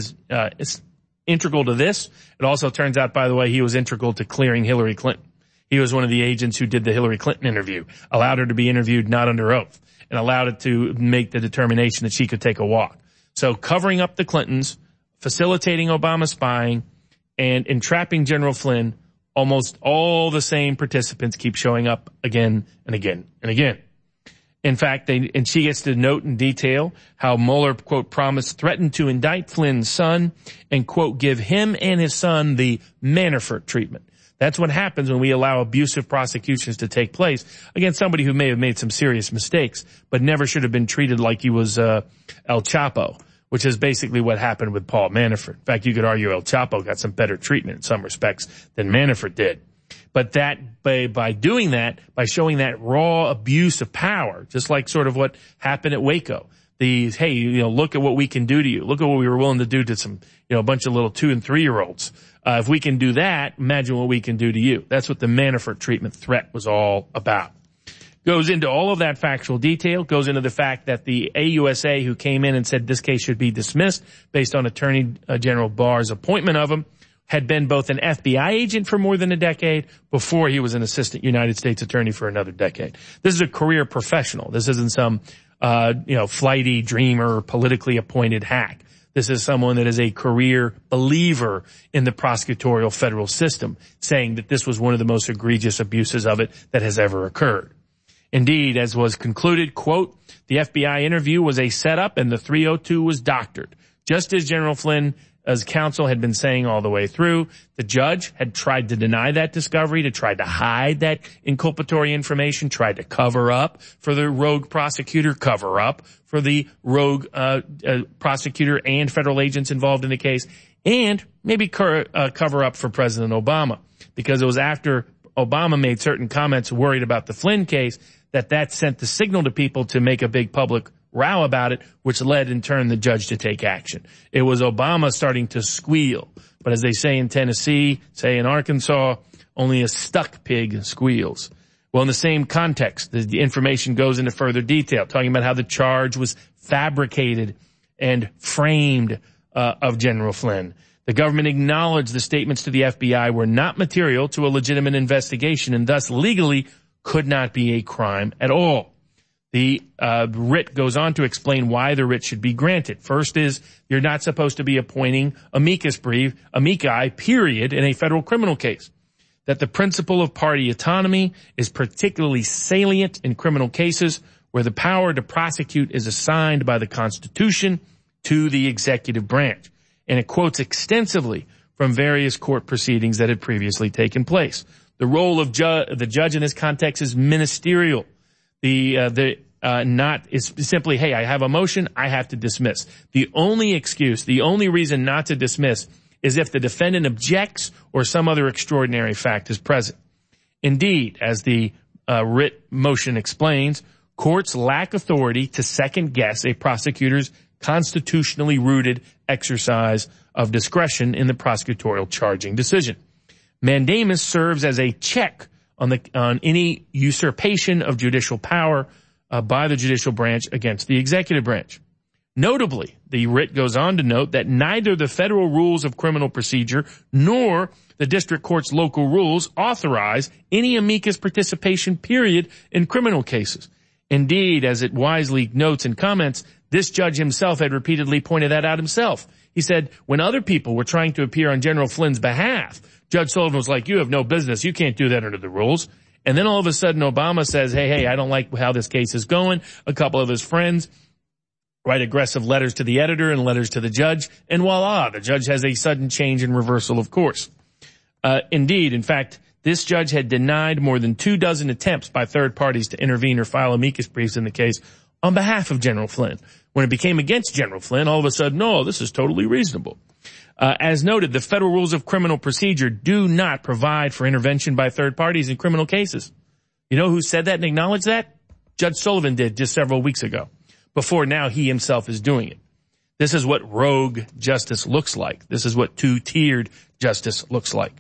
is integral to this. It also turns out, by the way, he was integral to clearing Hillary Clinton. He was one of the agents who did the Hillary Clinton interview, allowed her to be interviewed not under oath, and allowed it to make the determination that she could take a walk. So covering up the Clintons, facilitating Obama spying, and entrapping General Flynn, almost all the same participants keep showing up again and again and again. In fact, and she gets to note in detail how Mueller, quote, threatened to indict Flynn's son and, quote, give him and his son the Manafort treatment. That's what happens when we allow abusive prosecutions to take place against somebody who may have made some serious mistakes, but never should have been treated like he was El Chapo, which is basically what happened with Paul Manafort. In fact, you could argue El Chapo got some better treatment in some respects than Manafort did. But that, by doing that, by showing that raw abuse of power, just like sort of what happened at Waco, look at what we can do to you. Look at what we were willing to do to some, a bunch of little 2- and 3-year-olds. If we can do that, imagine what we can do to you. That's what the Manafort treatment threat was all about. Goes into all of that factual detail, goes into the fact that the AUSA who came in and said this case should be dismissed based on Attorney General Barr's appointment of him had been both an FBI agent for more than a decade before he was an assistant United States attorney for another decade. This is a career professional. This isn't some, flighty dreamer, politically appointed hack. This is someone that is a career believer in the prosecutorial federal system, saying that this was one of the most egregious abuses of it that has ever occurred. Indeed, as was concluded, quote, the FBI interview was a setup and the 302 was doctored. Just as General Flynn, as counsel had been saying all the way through, the judge had tried to deny that discovery, to try to hide that inculpatory information, tried to cover up for the rogue prosecutor, cover up for the rogue prosecutor and federal agents involved in the case, and maybe cover up for President Obama, because it was after Obama made certain comments worried about the Flynn case that sent the signal to people to make a big public row about it, which led in turn the judge to take action. It was Obama starting to squeal. But as they say in Tennessee, say in Arkansas, only a stuck pig squeals. Well, in the same context, the information goes into further detail, talking about how the charge was fabricated and framed of General Flynn. The government acknowledged the statements to the FBI were not material to a legitimate investigation and thus legally could not be a crime at all. The writ goes on to explain why the writ should be granted. First is you're not supposed to be appointing amici, period, in a federal criminal case. That the principle of party autonomy is particularly salient in criminal cases where the power to prosecute is assigned by the Constitution to the executive branch. And it quotes extensively from various court proceedings that had previously taken place. The role of the judge in this context is ministerial. Not is simply, hey, I have a motion, I have to dismiss. The only excuse, the only reason not to dismiss is if the defendant objects or some other extraordinary fact is present. Indeed, as the writ motion explains, courts lack authority to second guess a prosecutor's constitutionally rooted exercise of discretion in the prosecutorial charging decision. Mandamus serves as a check on any usurpation of judicial power by the judicial branch against the executive branch. Notably, the writ goes on to note that neither the federal rules of criminal procedure nor the district court's local rules authorize any amicus participation period in criminal cases. Indeed, as it wisely notes and comments, this judge himself had repeatedly pointed that out himself. He said when other people were trying to appear on General Flynn's behalf, Judge Sullivan was like, you have no business. You can't do that under the rules. And then all of a sudden Obama says, hey, I don't like how this case is going. A couple of his friends write aggressive letters to the editor and letters to the judge. And voila, the judge has a sudden change and reversal of course. Indeed, in fact, this judge had denied more than 24 attempts by third parties to intervene or file amicus briefs in the case on behalf of General Flynn. When it became against General Flynn, all of a sudden, no, this is totally reasonable. As noted, the federal rules of criminal procedure do not provide for intervention by third parties in criminal cases. You know who said that and acknowledged that? Judge Sullivan did just several weeks ago. Before now, he himself is doing it. This is what rogue justice looks like. This is what two-tiered justice looks like.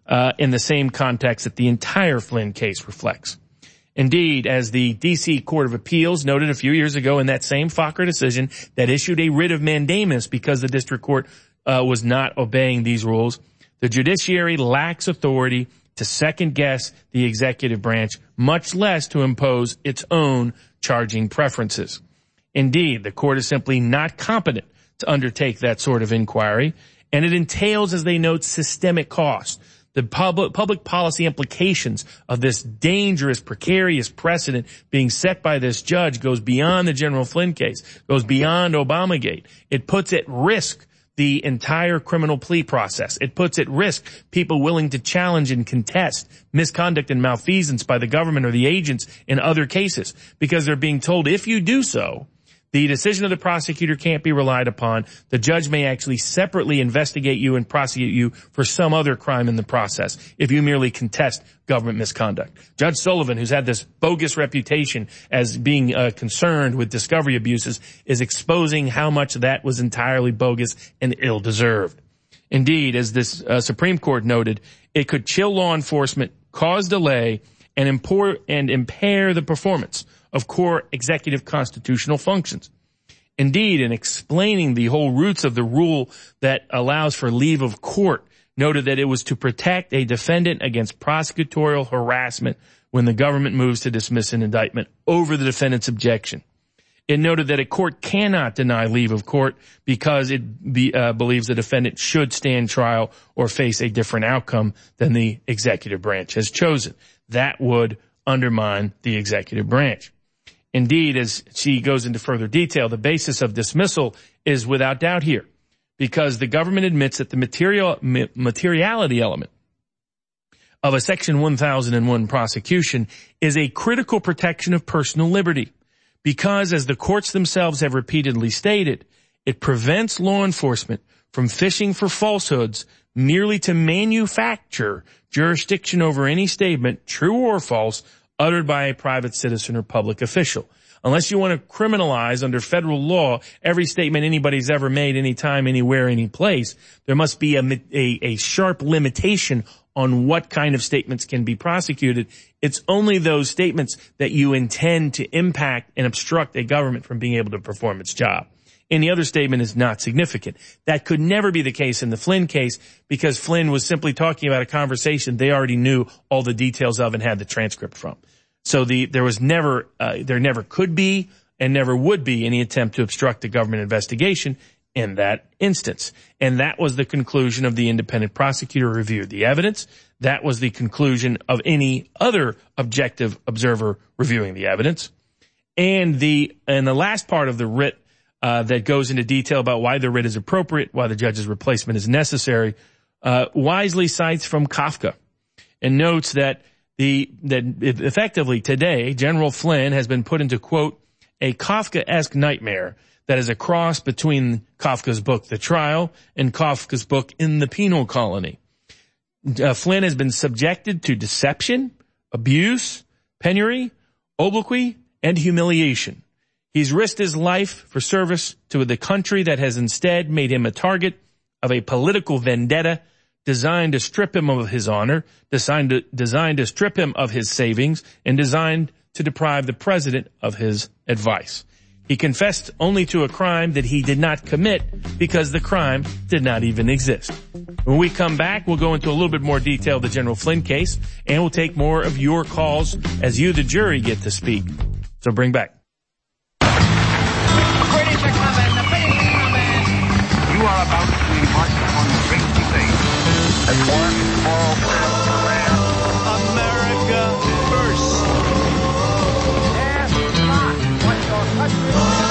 In the same context that the entire Flynn case reflects. Indeed, as the D.C. Court of Appeals noted a few years ago in that same Fokker decision that issued a writ of mandamus because the district court was not obeying these rules, the judiciary lacks authority to second-guess the executive branch, much less to impose its own charging preferences. Indeed, the court is simply not competent to undertake that sort of inquiry, and it entails, as they note, systemic cost. The public policy implications of this dangerous, precarious precedent being set by this judge goes beyond the General Flynn case, goes beyond Obamagate. It puts at risk the entire criminal plea process. It puts at risk people willing to challenge and contest misconduct and malfeasance by the government or the agents in other cases, because they're being told if you do so, the decision of the prosecutor can't be relied upon. The judge may actually separately investigate you and prosecute you for some other crime in the process if you merely contest government misconduct. Judge Sullivan, who's had this bogus reputation as being concerned with discovery abuses, is exposing how much of that was entirely bogus and ill-deserved. Indeed, as this Supreme Court noted, it could chill law enforcement, cause delay, and impair the performance of core executive constitutional functions. Indeed, in explaining the whole roots of the rule that allows for leave of court, noted that it was to protect a defendant against prosecutorial harassment when the government moves to dismiss an indictment over the defendant's objection. It noted that a court cannot deny leave of court because it believes the defendant should stand trial or face a different outcome than the executive branch has chosen. That would undermine the executive branch. Indeed, as she goes into further detail, the basis of dismissal is without doubt here, because the government admits that the materiality element of a Section 1001 prosecution is a critical protection of personal liberty, because, as the courts themselves have repeatedly stated, it prevents law enforcement from fishing for falsehoods merely to manufacture jurisdiction over any statement, true or false, uttered by a private citizen or public official. Unless you want to criminalize under federal law every statement anybody's ever made, anytime, anywhere, any place, there must be a sharp limitation on what kind of statements can be prosecuted. It's only those statements that you intend to impact and obstruct a government from being able to perform its job. Any other statement is not significant. That could never be the case in the Flynn case, because Flynn was simply talking about a conversation they already knew all the details of and had the transcript from. So there never could be and never would be any attempt to obstruct a government investigation in that instance. And that was the conclusion of the independent prosecutor who reviewed the evidence. That was the conclusion of any other objective observer reviewing the evidence. And the last part of the writ that goes into detail about why the writ is appropriate, why the judge's replacement is necessary, wisely cites from Kafka and notes that effectively today, General Flynn has been put into, quote, a Kafkaesque nightmare that is a cross between Kafka's book, The Trial, and Kafka's book, In the Penal Colony. Flynn has been subjected to deception, abuse, penury, obloquy, and humiliation. He's risked his life for service to the country that has instead made him a target of a political vendetta designed to strip him of his honor, designed to strip him of his savings, and designed to deprive the president of his advice. He confessed only to a crime that he did not commit because the crime did not even exist. When we come back, we'll go into a little bit more detail of the General Flynn case, and we'll take more of your calls as you, the jury, get to speak. So bring back. British are coming, the British are coming. You are about to embark upon the great debate. That's one small step for man. America first. Ask not what your country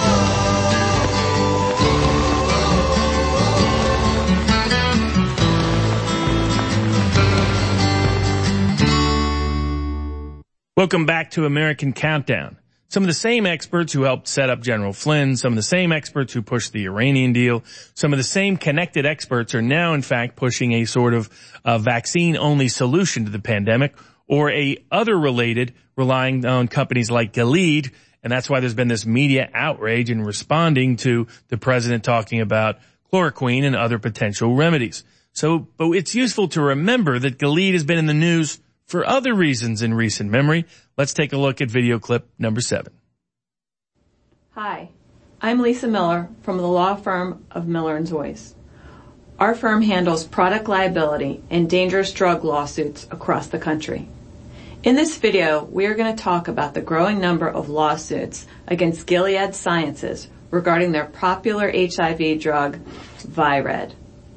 Welcome back to American Countdown. Some of the same experts who helped set up General Flynn, some of the same experts who pushed the Iranian deal, some of the same connected experts are now, in fact, pushing a sort of vaccine-only solution to the pandemic, or a other related, relying on companies like Gilead, and that's why there's been this media outrage in responding to the president talking about chloroquine and other potential remedies. But it's useful to remember that Gilead has been in the news for other reasons in recent memory. Let's take a look at video clip number 7. Hi, I'm Lisa Miller from the law firm of Miller & Zoyce. Our firm handles product liability and dangerous drug lawsuits across the country. In this video, we are going to talk about the growing number of lawsuits against Gilead Sciences regarding their popular HIV drug, Vired.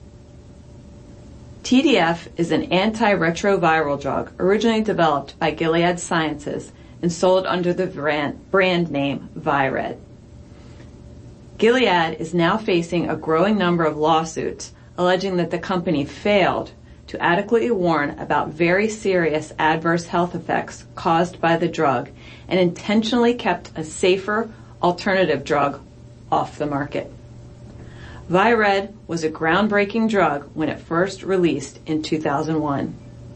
TDF is an antiretroviral drug originally developed by Gilead Sciences and sold under the brand name Vired. Gilead is now facing a growing number of lawsuits alleging that the company failed to adequately warn about very serious adverse health effects caused by the drug and intentionally kept a safer alternative drug off the market. Vired was a groundbreaking drug when it first released in 2001.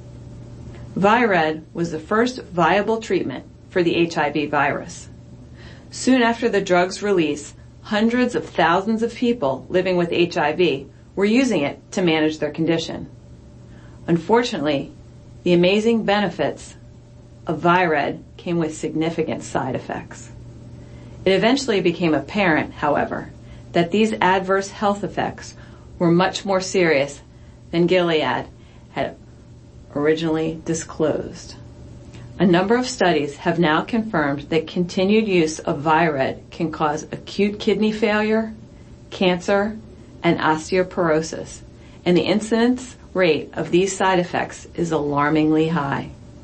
Vired was the first viable treatment for the HIV virus. Soon after the drug's release, hundreds of thousands of people living with HIV were using it to manage their condition. Unfortunately, the amazing benefits of Vired came with significant side effects. It eventually became apparent, however, that these adverse health effects were much more serious than Gilead had originally disclosed. A number of studies have now confirmed that continued use of Vired can cause acute kidney failure, cancer, and osteoporosis, and the incidence rate of these side effects is alarmingly high.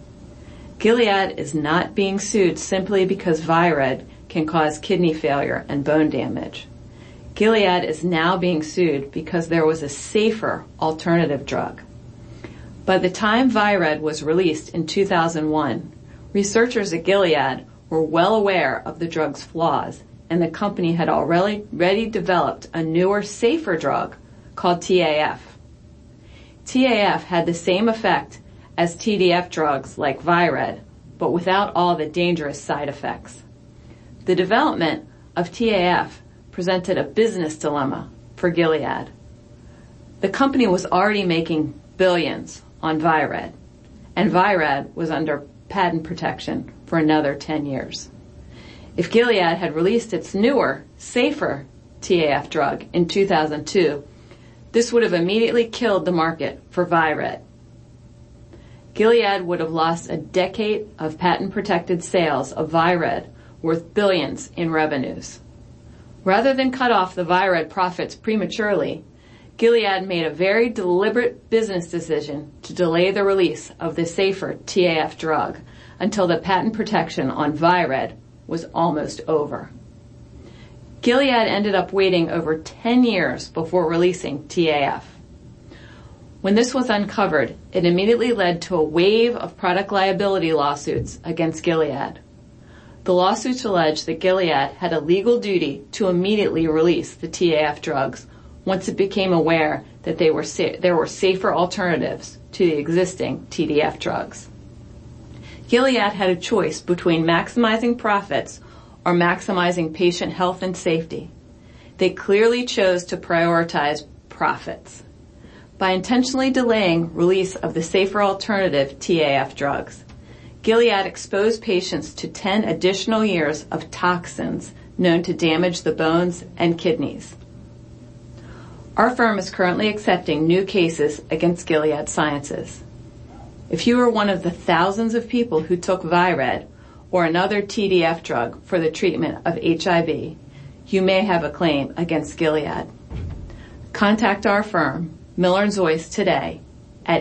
Gilead is not being sued simply because Vired can cause kidney failure and bone damage. Gilead is now being sued because there was a safer alternative drug. By the time Vired was released in 2001, researchers at Gilead were well aware of the drug's flaws, and the company had already developed a newer, safer drug called TAF. TAF had the same effect as TDF drugs like Vired, but without all the dangerous side effects. The development of TAF presented a business dilemma for Gilead. The company was already making billions on Vired, and Vired was under patent protection for another 10 years. If Gilead had released its newer, safer TAF drug in 2002, this would have immediately killed the market for Vired. Gilead would have lost a decade of patent-protected sales of Vired worth billions in revenues. Rather than cut off the Vired profits prematurely, Gilead made a very deliberate business decision to delay the release of the safer TAF drug until the patent protection on Vired was almost over. Gilead ended up waiting over 10 years before releasing TAF. When this was uncovered, it immediately led to a wave of product liability lawsuits against Gilead. The lawsuits alleged that Gilead had a legal duty to immediately release the TAF drugs once it became aware that there were safer alternatives to the existing TDF drugs. Gilead had a choice between maximizing profits or maximizing patient health and safety. They clearly chose to prioritize profits. By intentionally delaying release of the safer alternative TAF drugs, Gilead exposed patients to 10 additional years of toxins known to damage the bones and kidneys. Our firm is currently accepting new cases against Gilead Sciences. If you are one of the thousands of people who took Vired or another TDF drug for the treatment of HIV, you may have a claim against Gilead. Contact our firm, Miller & Zois, today at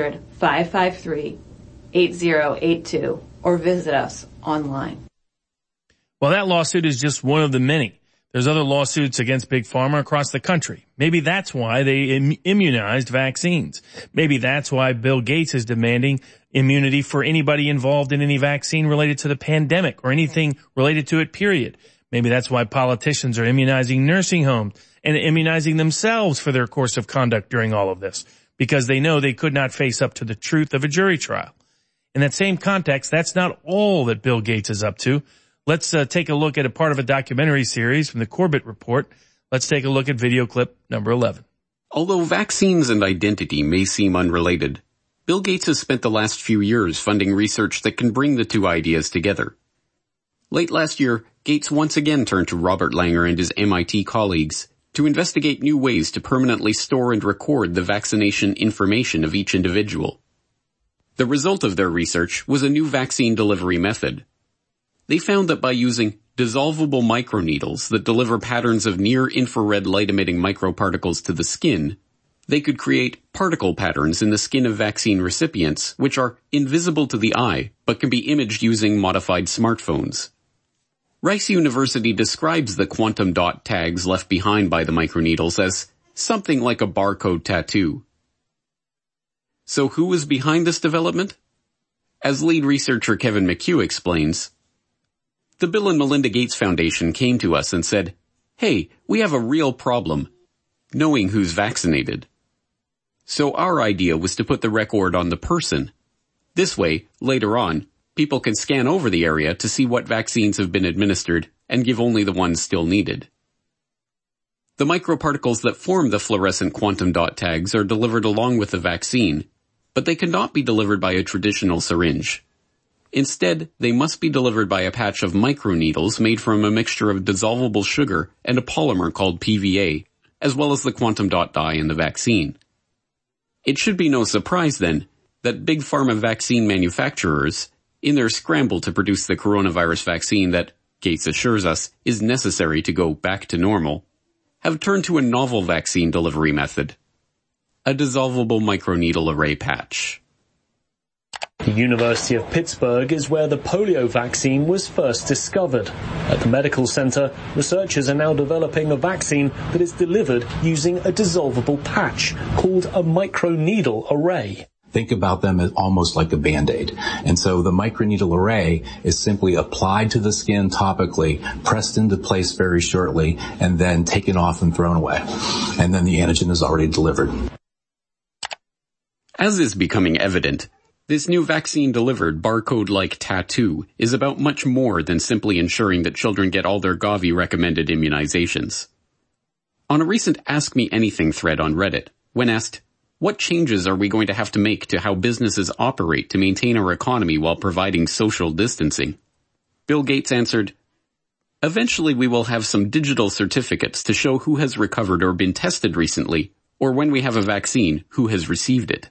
800-553-8082 or visit us online. Well, that lawsuit is just one of the many. There's other lawsuits against Big Pharma across the country. Maybe that's why they immunized vaccines. Maybe that's why Bill Gates is demanding immunity for anybody involved in any vaccine related to the pandemic or anything related to it, period. Maybe that's why politicians are immunizing nursing homes and immunizing themselves for their course of conduct during all of this, because they know they could not face up to the truth of a jury trial. In that same context, that's not all that Bill Gates is up to. Let's take a look at a part of a documentary series from the Corbett Report. Let's take a look at video clip number 11. Although vaccines and identity may seem unrelated, Bill Gates has spent the last few years funding research that can bring the two ideas together. Late last year, Gates once again turned to Robert Langer and his MIT colleagues to investigate new ways to permanently store and record the vaccination information of each individual. The result of their research was a new vaccine delivery method. They found that by using dissolvable microneedles that deliver patterns of near-infrared light-emitting microparticles to the skin, they could create particle patterns in the skin of vaccine recipients which are invisible to the eye but can be imaged using modified smartphones. Rice University describes the quantum dot tags left behind by the microneedles as something like a barcode tattoo. So who was behind this development? As lead researcher Kevin McHugh explains, the Bill and Melinda Gates Foundation came to us and said, "Hey, we have a real problem, knowing who's vaccinated." So our idea was to put the record on the person. This way, later on, people can scan over the area to see what vaccines have been administered and give only the ones still needed. The microparticles that form the fluorescent quantum dot tags are delivered along with the vaccine, but they cannot be delivered by a traditional syringe. Instead, they must be delivered by a patch of microneedles made from a mixture of dissolvable sugar and a polymer called PVA, as well as the quantum dot dye in the vaccine. It should be no surprise, then, that big pharma vaccine manufacturers, in their scramble to produce the coronavirus vaccine that, Gates assures us, is necessary to go back to normal, have turned to a novel vaccine delivery method: a dissolvable microneedle array patch. The University of Pittsburgh is where the polio vaccine was first discovered. At the medical center, researchers are now developing a vaccine that is delivered using a dissolvable patch called a microneedle array. Think about them as almost like a Band-Aid. And so the microneedle array is simply applied to the skin topically, pressed into place very shortly, and then taken off and thrown away. And then the antigen is already delivered. As is becoming evident, this new vaccine-delivered barcode-like tattoo is about much more than simply ensuring that children get all their Gavi-recommended immunizations. On a recent Ask Me Anything thread on Reddit, when asked, what changes are we going to have to make to how businesses operate to maintain our economy while providing social distancing? Bill Gates answered, eventually we will have some digital certificates to show who has recovered or been tested recently, or when we have a vaccine, who has received it.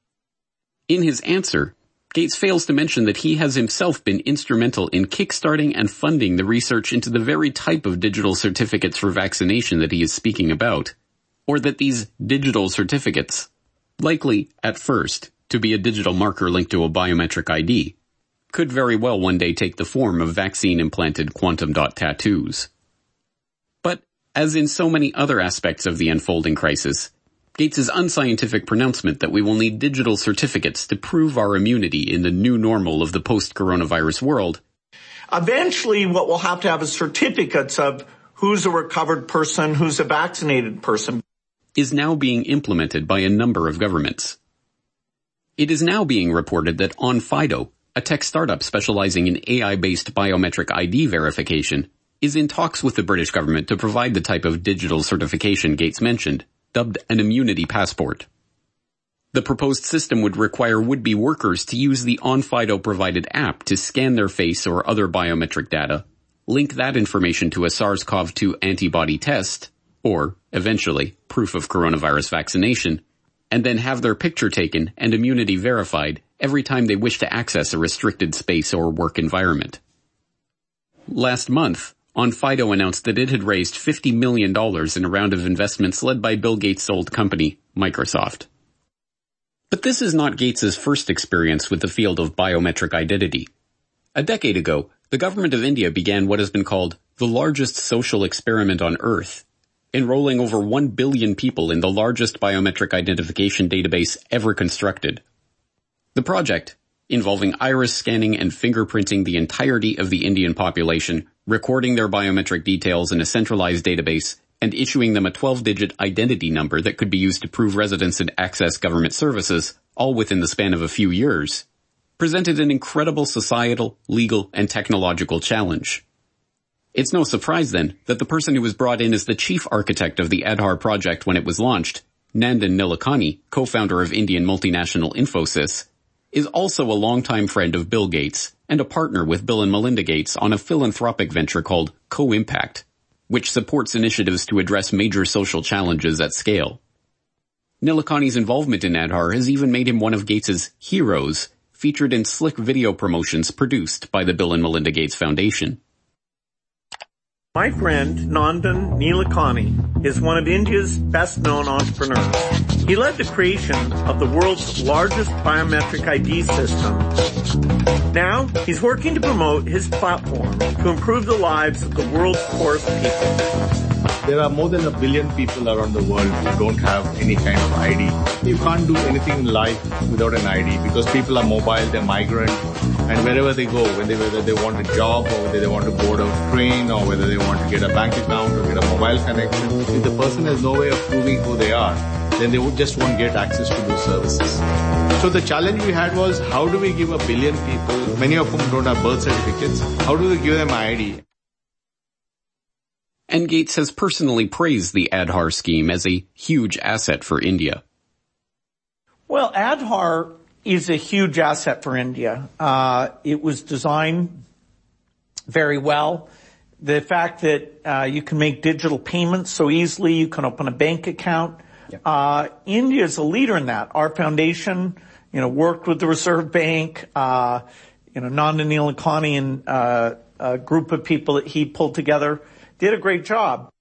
In his answer, Gates fails to mention that he has himself been instrumental in kickstarting and funding the research into the very type of digital certificates for vaccination that he is speaking about, or that these digital certificates, likely, at first, to be a digital marker linked to a biometric ID, could very well one day take the form of vaccine-implanted quantum dot tattoos. But, as in so many other aspects of the unfolding crisis, Gates' unscientific pronouncement that we will need digital certificates to prove our immunity in the new normal of the post-coronavirus world. Eventually, what we'll have to have is certificates of who's a recovered person, who's a vaccinated person, is now being implemented by a number of governments. It is now being reported that OnFido, a tech startup specializing in AI-based biometric ID verification, is in talks with the British government to provide the type of digital certification Gates mentioned, dubbed an immunity passport. The proposed system would require would-be workers to use the OnFido-provided app to scan their face or other biometric data, link that information to a SARS-CoV-2 antibody test, or, eventually, proof of coronavirus vaccination, and then have their picture taken and immunity verified every time they wish to access a restricted space or work environment. Last month, OnFido announced that it had raised $50 million in a round of investments led by Bill Gates' old company, Microsoft. But this is not Gates' first experience with the field of biometric identity. A decade ago, the government of India began what has been called the largest social experiment on Earth, enrolling over 1 billion people in the largest biometric identification database ever constructed. The project, involving iris scanning and fingerprinting the entirety of the Indian population, recording their biometric details in a centralized database, and issuing them a 12-digit identity number that could be used to prove residence and access government services, all within the span of a few years, presented an incredible societal, legal, and technological challenge. It's no surprise, then, that the person who was brought in as the chief architect of the Aadhaar project when it was launched, Nandan Nilekani, co-founder of Indian multinational Infosys, is also a longtime friend of Bill Gates and a partner with Bill and Melinda Gates on a philanthropic venture called Co-Impact, which supports initiatives to address major social challenges at scale. Nilekani's involvement in Aadhaar has even made him one of Gates' heroes, featured in slick video promotions produced by the Bill and Melinda Gates Foundation. My friend, Nandan Nilekani, is one of India's best-known entrepreneurs. He led the creation of the world's largest biometric ID system. Now, he's working to promote his platform to improve the lives of the world's poorest people. There are more than 1 billion people around the world who don't have any kind of ID. You can't do anything in life without an ID because people are mobile, they're migrant, and wherever they go, whether they want a job or whether they want to board a train or whether they want to get a bank account or get a mobile connection, if the person has no way of proving who they are, then they just won't get access to those services. So the challenge we had was, how do we give 1 billion people, many of whom don't have birth certificates, how do we give them ID? And Gates has personally praised the Aadhaar scheme as a huge asset for India. Well, Aadhaar is a huge asset for India. It was designed very well. The fact that you can make digital payments so easily, you can open a bank account. Yep. India is a leader in that. Our foundation, worked with the Reserve Bank. Nandan Nilekani and a group of people that he pulled together did a great job.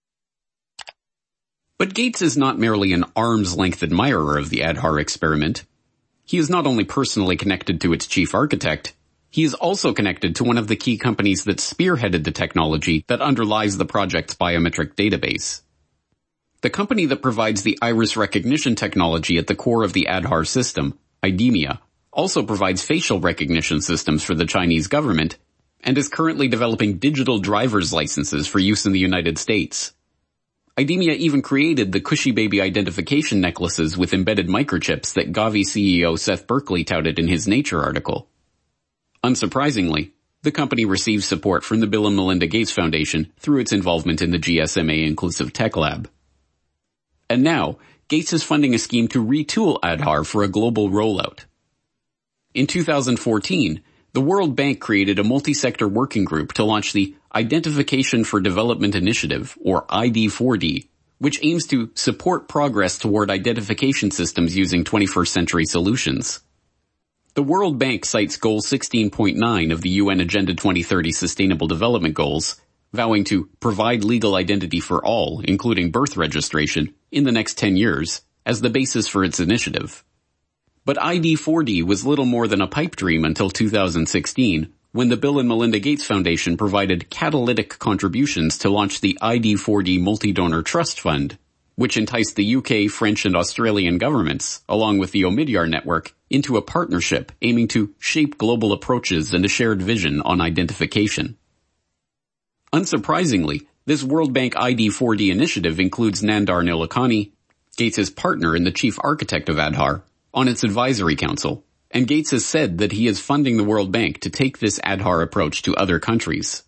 But Gates is not merely an arm's-length admirer of the Aadhaar experiment. He is not only personally connected to its chief architect, he is also connected to one of the key companies that spearheaded the technology that underlies the project's biometric database. The company that provides the iris recognition technology at the core of the Aadhaar system, IDEMIA, also provides facial recognition systems for the Chinese government and is currently developing digital driver's licenses for use in the United States. IDEMIA even created the Cushy Baby identification necklaces with embedded microchips that Gavi CEO Seth Berkley touted in his Nature article. Unsurprisingly, the company receives support from the Bill and Melinda Gates Foundation through its involvement in the GSMA Inclusive Tech Lab. And now, Gates is funding a scheme to retool Aadhaar for a global rollout. In 2014, the World Bank created a multi-sector working group to launch the Identification for Development Initiative, or ID4D, which aims to support progress toward identification systems using 21st century solutions. The World Bank cites Goal 16.9 of the UN Agenda 2030 Sustainable Development Goals, vowing to provide legal identity for all, including birth registration, in the next 10 years, as the basis for its initiative. But ID4D was little more than a pipe dream until 2016, when the Bill and Melinda Gates Foundation provided catalytic contributions to launch the ID4D Multi-Donor Trust Fund, which enticed the UK, French, and Australian governments, along with the Omidyar network, into a partnership aiming to shape global approaches and a shared vision on identification. Unsurprisingly, this World Bank ID4D initiative includes Nandan Nilekani, Gates' partner and the chief architect of Aadhaar, on its advisory council, and Gates has said that he is funding the World Bank to take this Aadhaar approach to other countries.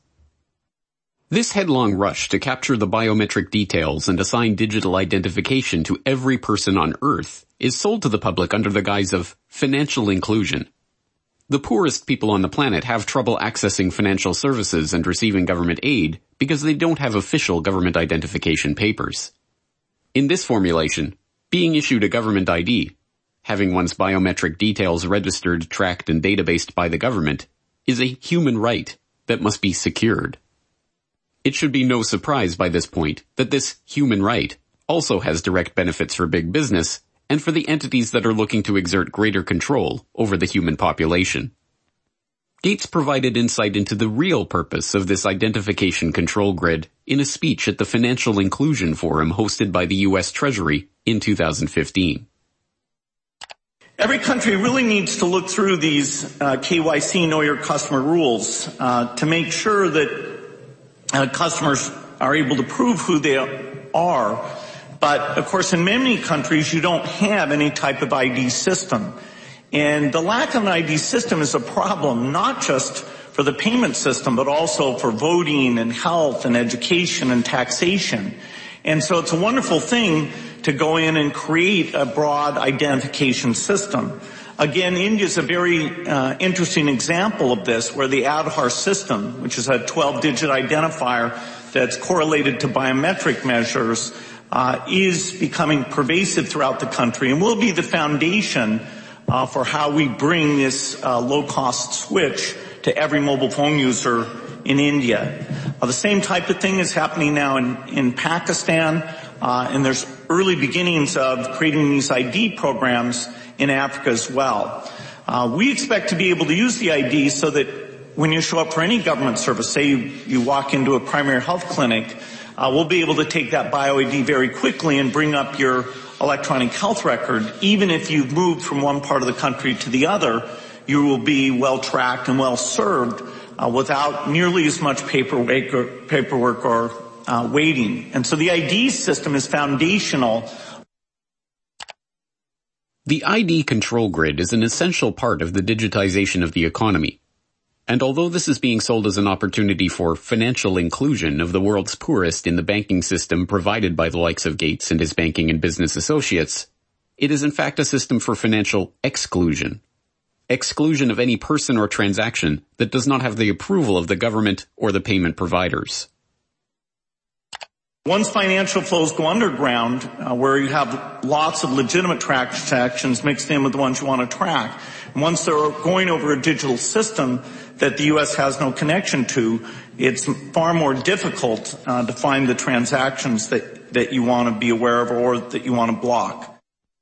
This headlong rush to capture the biometric details and assign digital identification to every person on Earth is sold to the public under the guise of financial inclusion. The poorest people on the planet have trouble accessing financial services and receiving government aid because they don't have official government identification papers. In this formulation, being issued a government ID, having one's biometric details registered, tracked, and databased by the government, is a human right that must be secured. It should be no surprise by this point that this human right also has direct benefits for big business and for the entities that are looking to exert greater control over the human population. Gates provided insight into the real purpose of this identification control grid in a speech at the Financial Inclusion Forum hosted by the U.S. Treasury in 2015. Every country really needs to look through these KYC Know Your Customer rules to make sure that customers are able to prove who they are. But, of course, in many countries, you don't have any type of ID system. And the lack of an ID system is a problem, not just for the payment system, but also for voting and health and education and taxation. And so it's a wonderful thing to go in and create a broad identification system. Again, India is a very interesting example of this, where the Aadhaar system, which is a 12-digit identifier that's correlated to biometric measures, is becoming pervasive throughout the country and will be the foundation for how we bring this low-cost switch to every mobile phone user in India. The same type of thing is happening now in Pakistan, and there's early beginnings of creating these ID programs in Africa as well. We expect to be able to use the ID so that when you show up for any government service, say you walk into a primary health clinic, we'll be able to take that bio-ID very quickly and bring up your electronic health record. Even if you've moved from one part of the country to the other, you will be well tracked and well served without nearly as much paperwork or waiting. And so the ID system is foundational. The ID control grid is an essential part of the digitization of the economy. And although this is being sold as an opportunity for financial inclusion of the world's poorest in the banking system provided by the likes of Gates and his banking and business associates, It is in fact a system for financial exclusion. Exclusion of any person or transaction that does not have the approval of the government or the payment providers. Once financial flows go underground, where you have lots of legitimate transactions mixed in with the ones you want to track, and once they're going over a digital system that the U.S. has no connection to, it's far more difficult to find the transactions that you want to be aware of or that you want to block.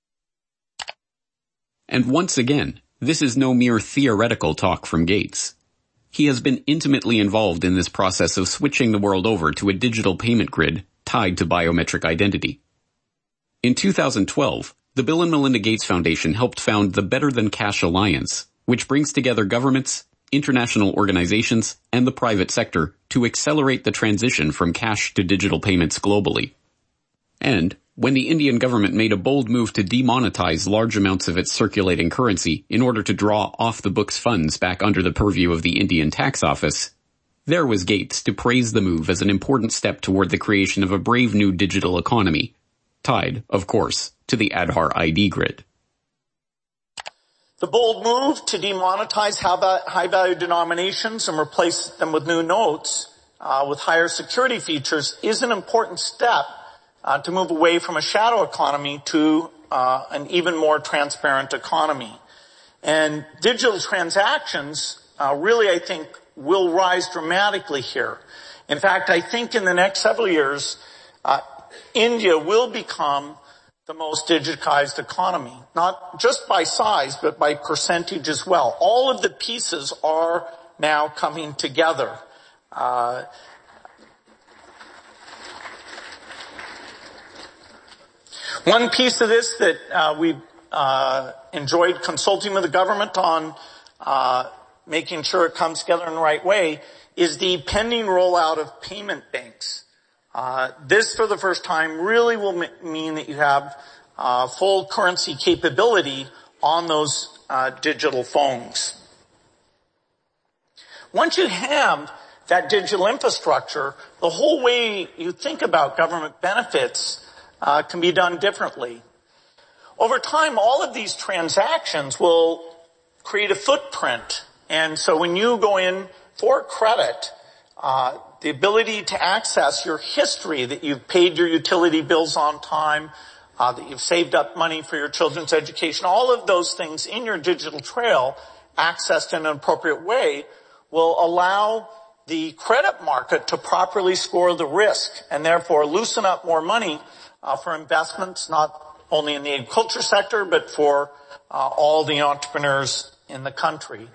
And once again, this is no mere theoretical talk from Gates. He has been intimately involved in this process of switching the world over to a digital payment grid tied to biometric identity. In 2012, the Bill and Melinda Gates Foundation helped found the Better Than Cash Alliance, which brings together governments, international organizations, and the private sector to accelerate the transition from cash to digital payments globally. And when the Indian government made a bold move to demonetize large amounts of its circulating currency in order to draw off-the-books funds back under the purview of the Indian Tax Office, there was Gates to praise the move as an important step toward the creation of a brave new digital economy, tied, of course, to the Aadhaar ID grid. The bold move to demonetize high-value denominations and replace them with new notes with higher security features is an important step to move away from a shadow economy to an even more transparent economy. And digital transactions really, I think, will rise dramatically here. In fact, I think in the next several years, India will become the most digitized economy, not just by size, but by percentage as well. All of the pieces are now coming together. One piece of this that we've enjoyed consulting with the government on making sure it comes together in the right way is the pending rollout of payment banks. This, for the first time, really will mean that you have full currency capability on those digital phones. Once you have that digital infrastructure, the whole way you think about government benefits can be done differently. Over time, all of these transactions will create a footprint. And so when you go in for credit, the ability to access your history, that you've paid your utility bills on time, that you've saved up money for your children's education, all of those things in your digital trail, accessed in an appropriate way, will allow the credit market to properly score the risk and therefore loosen up more money for investments, not only in the agriculture sector, but for all the entrepreneurs in the country.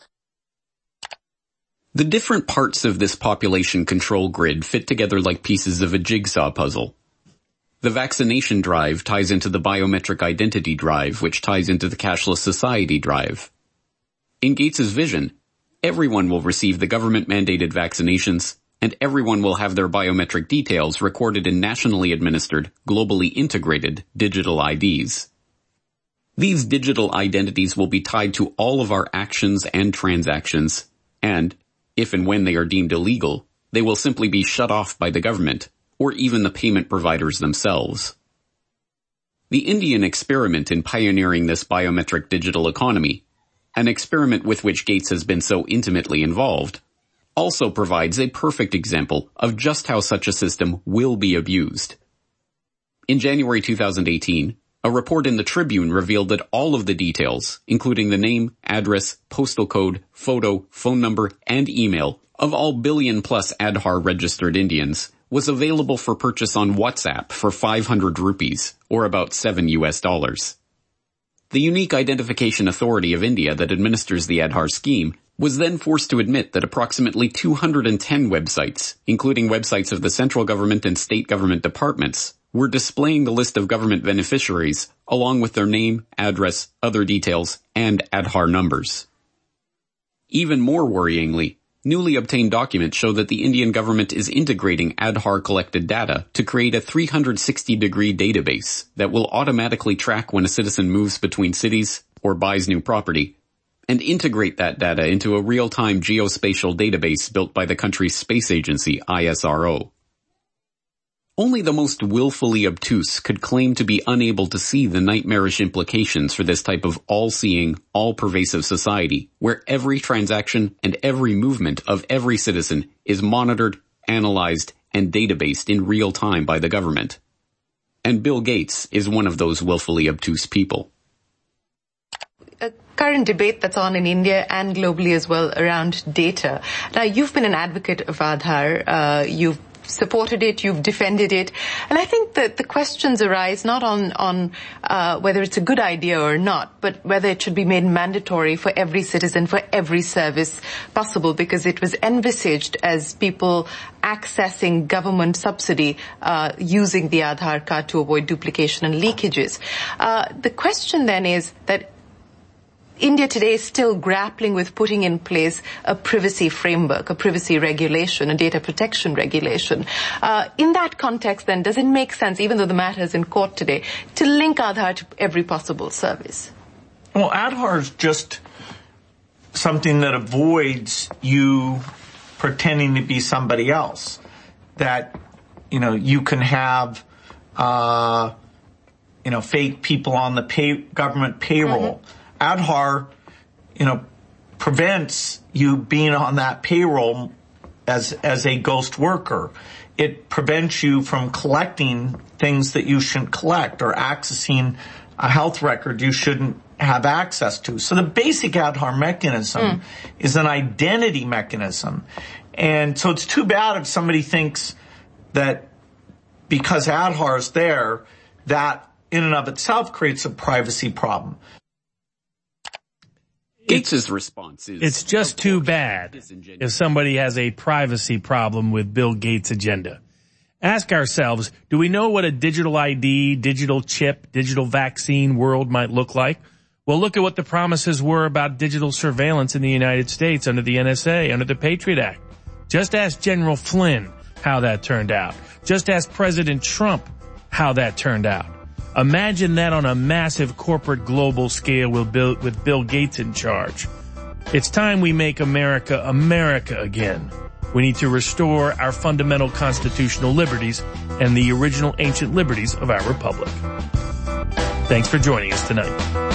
The different parts of this population control grid fit together like pieces of a jigsaw puzzle. The vaccination drive ties into the biometric identity drive, which ties into the cashless society drive. In Gates's vision, everyone will receive the government-mandated vaccinations, and everyone will have their biometric details recorded in nationally administered, globally integrated digital IDs. These digital identities will be tied to all of our actions and transactions, and, if and when they are deemed illegal, they will simply be shut off by the government, or even the payment providers themselves. The Indian experiment in pioneering this biometric digital economy, an experiment with which Gates has been so intimately involved, also provides a perfect example of just how such a system will be abused. In January 2018, a report in the Tribune revealed that all of the details, including the name, address, postal code, photo, phone number, and email of all billion-plus Aadhaar registered Indians, was available for purchase on WhatsApp for 500 rupees, or about $7. The Unique Identification Authority of India that administers the Aadhaar scheme was then forced to admit that approximately 210 websites, including websites of the central government and state government departments, were displaying the list of government beneficiaries along with their name, address, other details, and Aadhaar numbers. Even more worryingly, newly obtained documents show that the Indian government is integrating Aadhaar collected data to create a 360-degree database that will automatically track when a citizen moves between cities or buys new property, and integrate that data into a real-time geospatial database built by the country's space agency, ISRO. Only the most willfully obtuse could claim to be unable to see the nightmarish implications for this type of all-seeing, all-pervasive society, where every transaction and every movement of every citizen is monitored, analyzed, and databased in real time by the government. And Bill Gates is one of those willfully obtuse people. A current debate that's on in India and globally as well around data. Now, you've been an advocate of Aadhaar. You've supported it, you've defended it. And I think that the questions arise not on whether it's a good idea or not, but whether it should be made mandatory for every citizen, for every service possible, because it was envisaged as people accessing government subsidy using the Aadhaar card to avoid duplication and leakages. The question then is that India today is still grappling with putting in place a privacy framework, a privacy regulation, a data protection regulation. In that context, then, does it make sense, even though the matter is in court today, to link Aadhaar to every possible service? Well, Aadhaar is just something that avoids you pretending to be somebody else. That, you can have, fake people on the government payroll. Mm-hmm. Aadhaar, prevents you being on that payroll as a ghost worker. It prevents you from collecting things that you shouldn't collect or accessing a health record you shouldn't have access to. So the basic Aadhaar mechanism is an identity mechanism. And so it's too bad if somebody thinks that because Aadhaar is there, that in and of itself creates a privacy problem. Gates' response is, it's just too bad if somebody has a privacy problem with Bill Gates' agenda. Ask ourselves, do we know what a digital ID, digital chip, digital vaccine world might look like? Well, look at what the promises were about digital surveillance in the United States under the NSA, under the Patriot Act. Just ask General Flynn how that turned out. Just ask President Trump how that turned out. Imagine that on a massive corporate global scale with Bill Gates in charge. It's time we make America America again. We need to restore our fundamental constitutional liberties and the original ancient liberties of our republic. Thanks for joining us tonight.